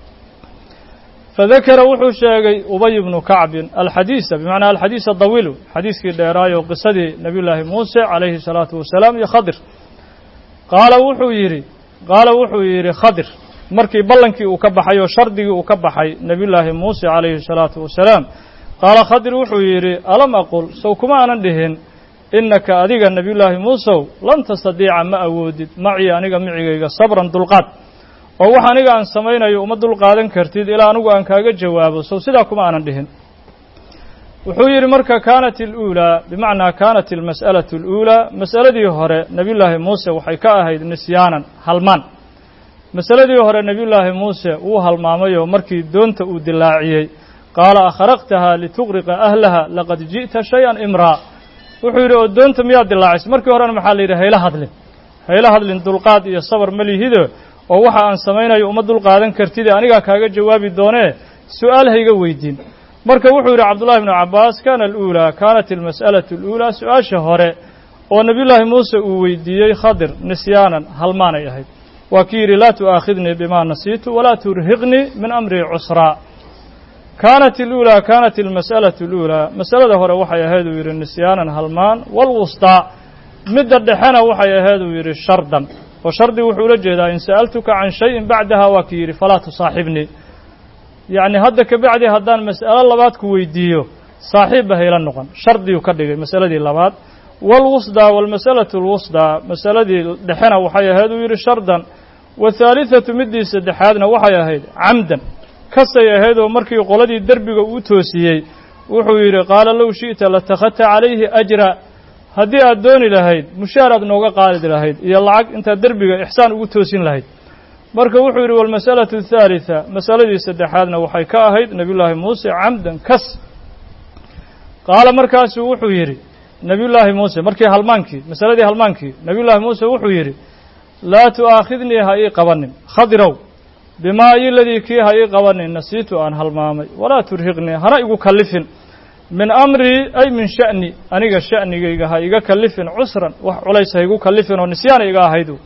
Speaker 1: فذكر وحو شيغي أبي بن كعب الحديث بمعنى الحديث الطويل حديث كديراي وقصة نبي الله موسى عليه الصلاة والسلام يا خضر قال وحو يري خضر markii ballankii uu ka baxay oo shardigii uu ka baxay nabi ilaahi Muuse alayhi salatu wasalaam qaala khadir wuxuu yiri alam aqul saw kuma aanan dhihin innaka adiga nabi ilaahi Muuse lan tastadiica ma awoodid maci aniga micigayga sabran dulqaad oo waxa aniga aan sameeynayo uma dulqaadan kartid ilaa anigu aan kaaga jawaabo saw sidaa kuma aanan dhihin wuxuu yiri marka kaanat al-ula bimaana kaanat al-mas'alatu al-ula mas'aladii hore nabi ilaahi Muuse waxay ka ahayd nisyaanan halmaan masaladii hore nabi ilaahi Muuse uu halmaamay markii doonta uu dilaaciyay qaala akhraqtaha litughriqa ahlaha laqad ji'ta shay'an imra wuxuu yiri oo doonta miyaa dilaacisay markii horena maxaa la yiraahdaa hayla hadlin dulqaad iyo sabar malihido oo waxa aan sameeynayo uma dulqaadan kartid aniga kaaga jawaabi doonee su'aal hayga weydiin marka wuxuu yiri Abdullah ibn Abbas kana al-ula kanat al-mas'alatu al-ula su'aasha hore oo nabi ilaahi Muuse uu weydiiyay Khadir nisyaanan halmaanay ahayd وكير لا تؤاخذني بما نسيت ولا ترهقني من أمري عسرا كانت المسألة الأولى مسألة هو وحي هذا وير النسيان هلمان والوسطى مد الدحنا وحي هذا وير شردا وشردي وحول جدا إن سألتك عن شيء بعدها وكير فلا تصاحبني يعني هدك بعد هدان مسألة لبات كويديو صاحبها إلى النقن شردي يكدق مسألة دي لبات والوسطى والمسألة الوسطى مسألة دي دحنا وحي هذا وير شردا والثالثة مدي سدحادنا وحي هذا عمدا كسي هذا ومركي قولدي دربي وتوسيي وحو يري قال لو شئت لاتخذت عليه أجرا haddii aad dooni lahayd mushaar aad nooga qaadi lahayd iyo lacag intaad derbiga ixsaan ugu toosin lahayd marka wuxuu yidhi walmas'alatu athaalitha masaladii saddexaadna waxay ka ahayd nebiyullaahi muuse camdan kas qaala markaasuu wuxuu yidhi nebiyullaahi muuse markii masaladii halmaankii nebiyullaahi muuse wuxuu yidhi laa tu'aakhidnii ha ii qabanin khadirow bimaa iladii kii ha ii qabanin nasiitu aan halmaamay walaa turhiqnii hana igu kallifin min amrii ay min sha'ni aniga sha'nigayga ha iga kallifin cusran wax culays ha igu kallifin oo nisyaana iga ahaydu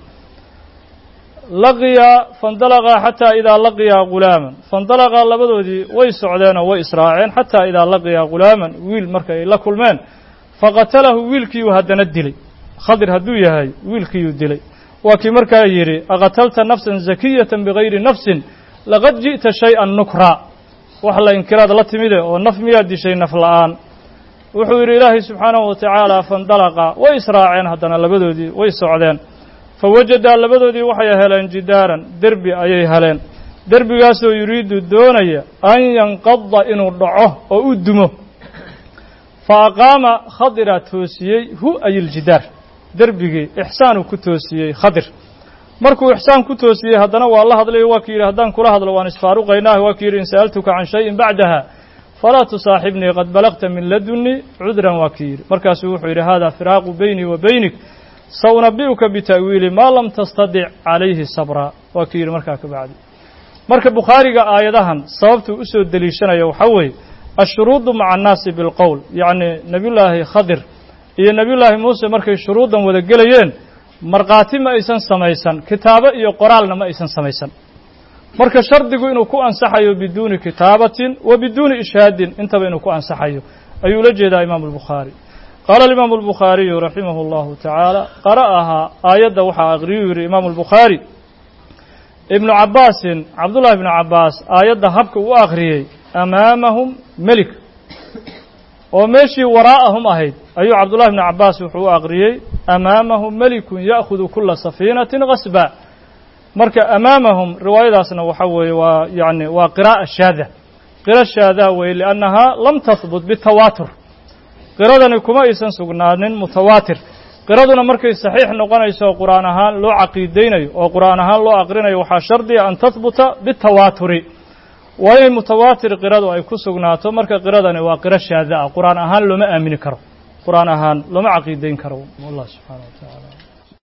Speaker 1: laqiyaa faindalaqaa xataa idaa laqiyaa ghulaaman faindalaqaa labadoodii way socdeenoo way israaceen xataa idaa laqiyaa ghulaaman wiil marka ay la kulmeen faqatalahu wiilkiiyuu haddana dilay khadir hadduu yahay wiilkiiyuu dilay waa kii markaa yidhi aqatalta nafsan zakiyatan bigayri nafsin laqad ji'ta shay-an nukraa wax la inkiraad la timide oo naf miyaad dishay naf la'aan wuxuu yidhi ilaahay subxaanahu watacaala faindalaqa way israaceen haddana labadoodii way socdeen fawajadaa labadoodii waxay heleen jidaaran derbi ayay heleen derbigaasoo yuriidu doonaya an yanqada inuu dhaco oo u dumo fa aqaama khadiraa toosiyey hu ayiljidaar derbigii ixsaanuu ku toosiyey khadir markuu ixsaan ku toosiyey haddana waa la hadlay waa ki yidhi haddaan kula hadlo waan isfaaruqaynah waa ki yidhi in sa'altuka can shayin bacdaha falaa tusaaxibnii qad balagta min ladunnii cudran waa ki yidhi markaasuu wuxuu yidhi hada firaaqu baynii wa baynik saunabi'uka bita'wiili maa lam tastadic calayhi sabraa waa ki yidhi markaa ka bacdi marka bukhaariga aayadahan sababtuu u soo deliishanaya waxaa weeye ashuruudu maca annaasi bilqowl yacni nebiyullaahi khadir iyo nebiyullaahi muuse markay shuruuddan wada gelayeen markhaati ma aysan samaysan kitaabo iyo qoraalna ma aysan samaysan marka shardigu inuu ku ansaxayo biduuni kitaabatin wa biduuni ishaadin intaba inuu ku ansaxayo ayuu la jeedaa imaamu albukhaari qaala alimaamu albukhaariyu raximahu allahu tacaala qara'ahaa aayadda waxaa aqriyuu yidhi imaamu albukhaari ibnu cabbaasin cabdullahi ibnu cabbaas aayadda habka u akhriyey amaamahum melik oo meeshii waraa'ahum ahayd ayuu cabdullahi ibnu cabbaas wuxuu u aqriyey amaamahum melikun ya'khudu kula safiinatin qasba marka amaamahum riwaayadaasna waxa weeye waa yani waa qiraa'a shaada qira shaadaa weeye liannahaa lam tahbut bitawaatur qiradani kuma aysan sugnaanin mutawaatir qiraduna markay saxiix noqonayso qur'aan ahaan loo caqiidaynayo oo qur'aan ahaan loo aqrinayo waxaa shardiya an tahbuta bitawaaturi waa inay mutawaatir qiradu ay ku sugnaato marka qiradani waa qiro shaada ah qur'aan ahaan looma aamini karo qur'aan ahaan looma caqiidayn karo wallah subxaanahu wa tacaala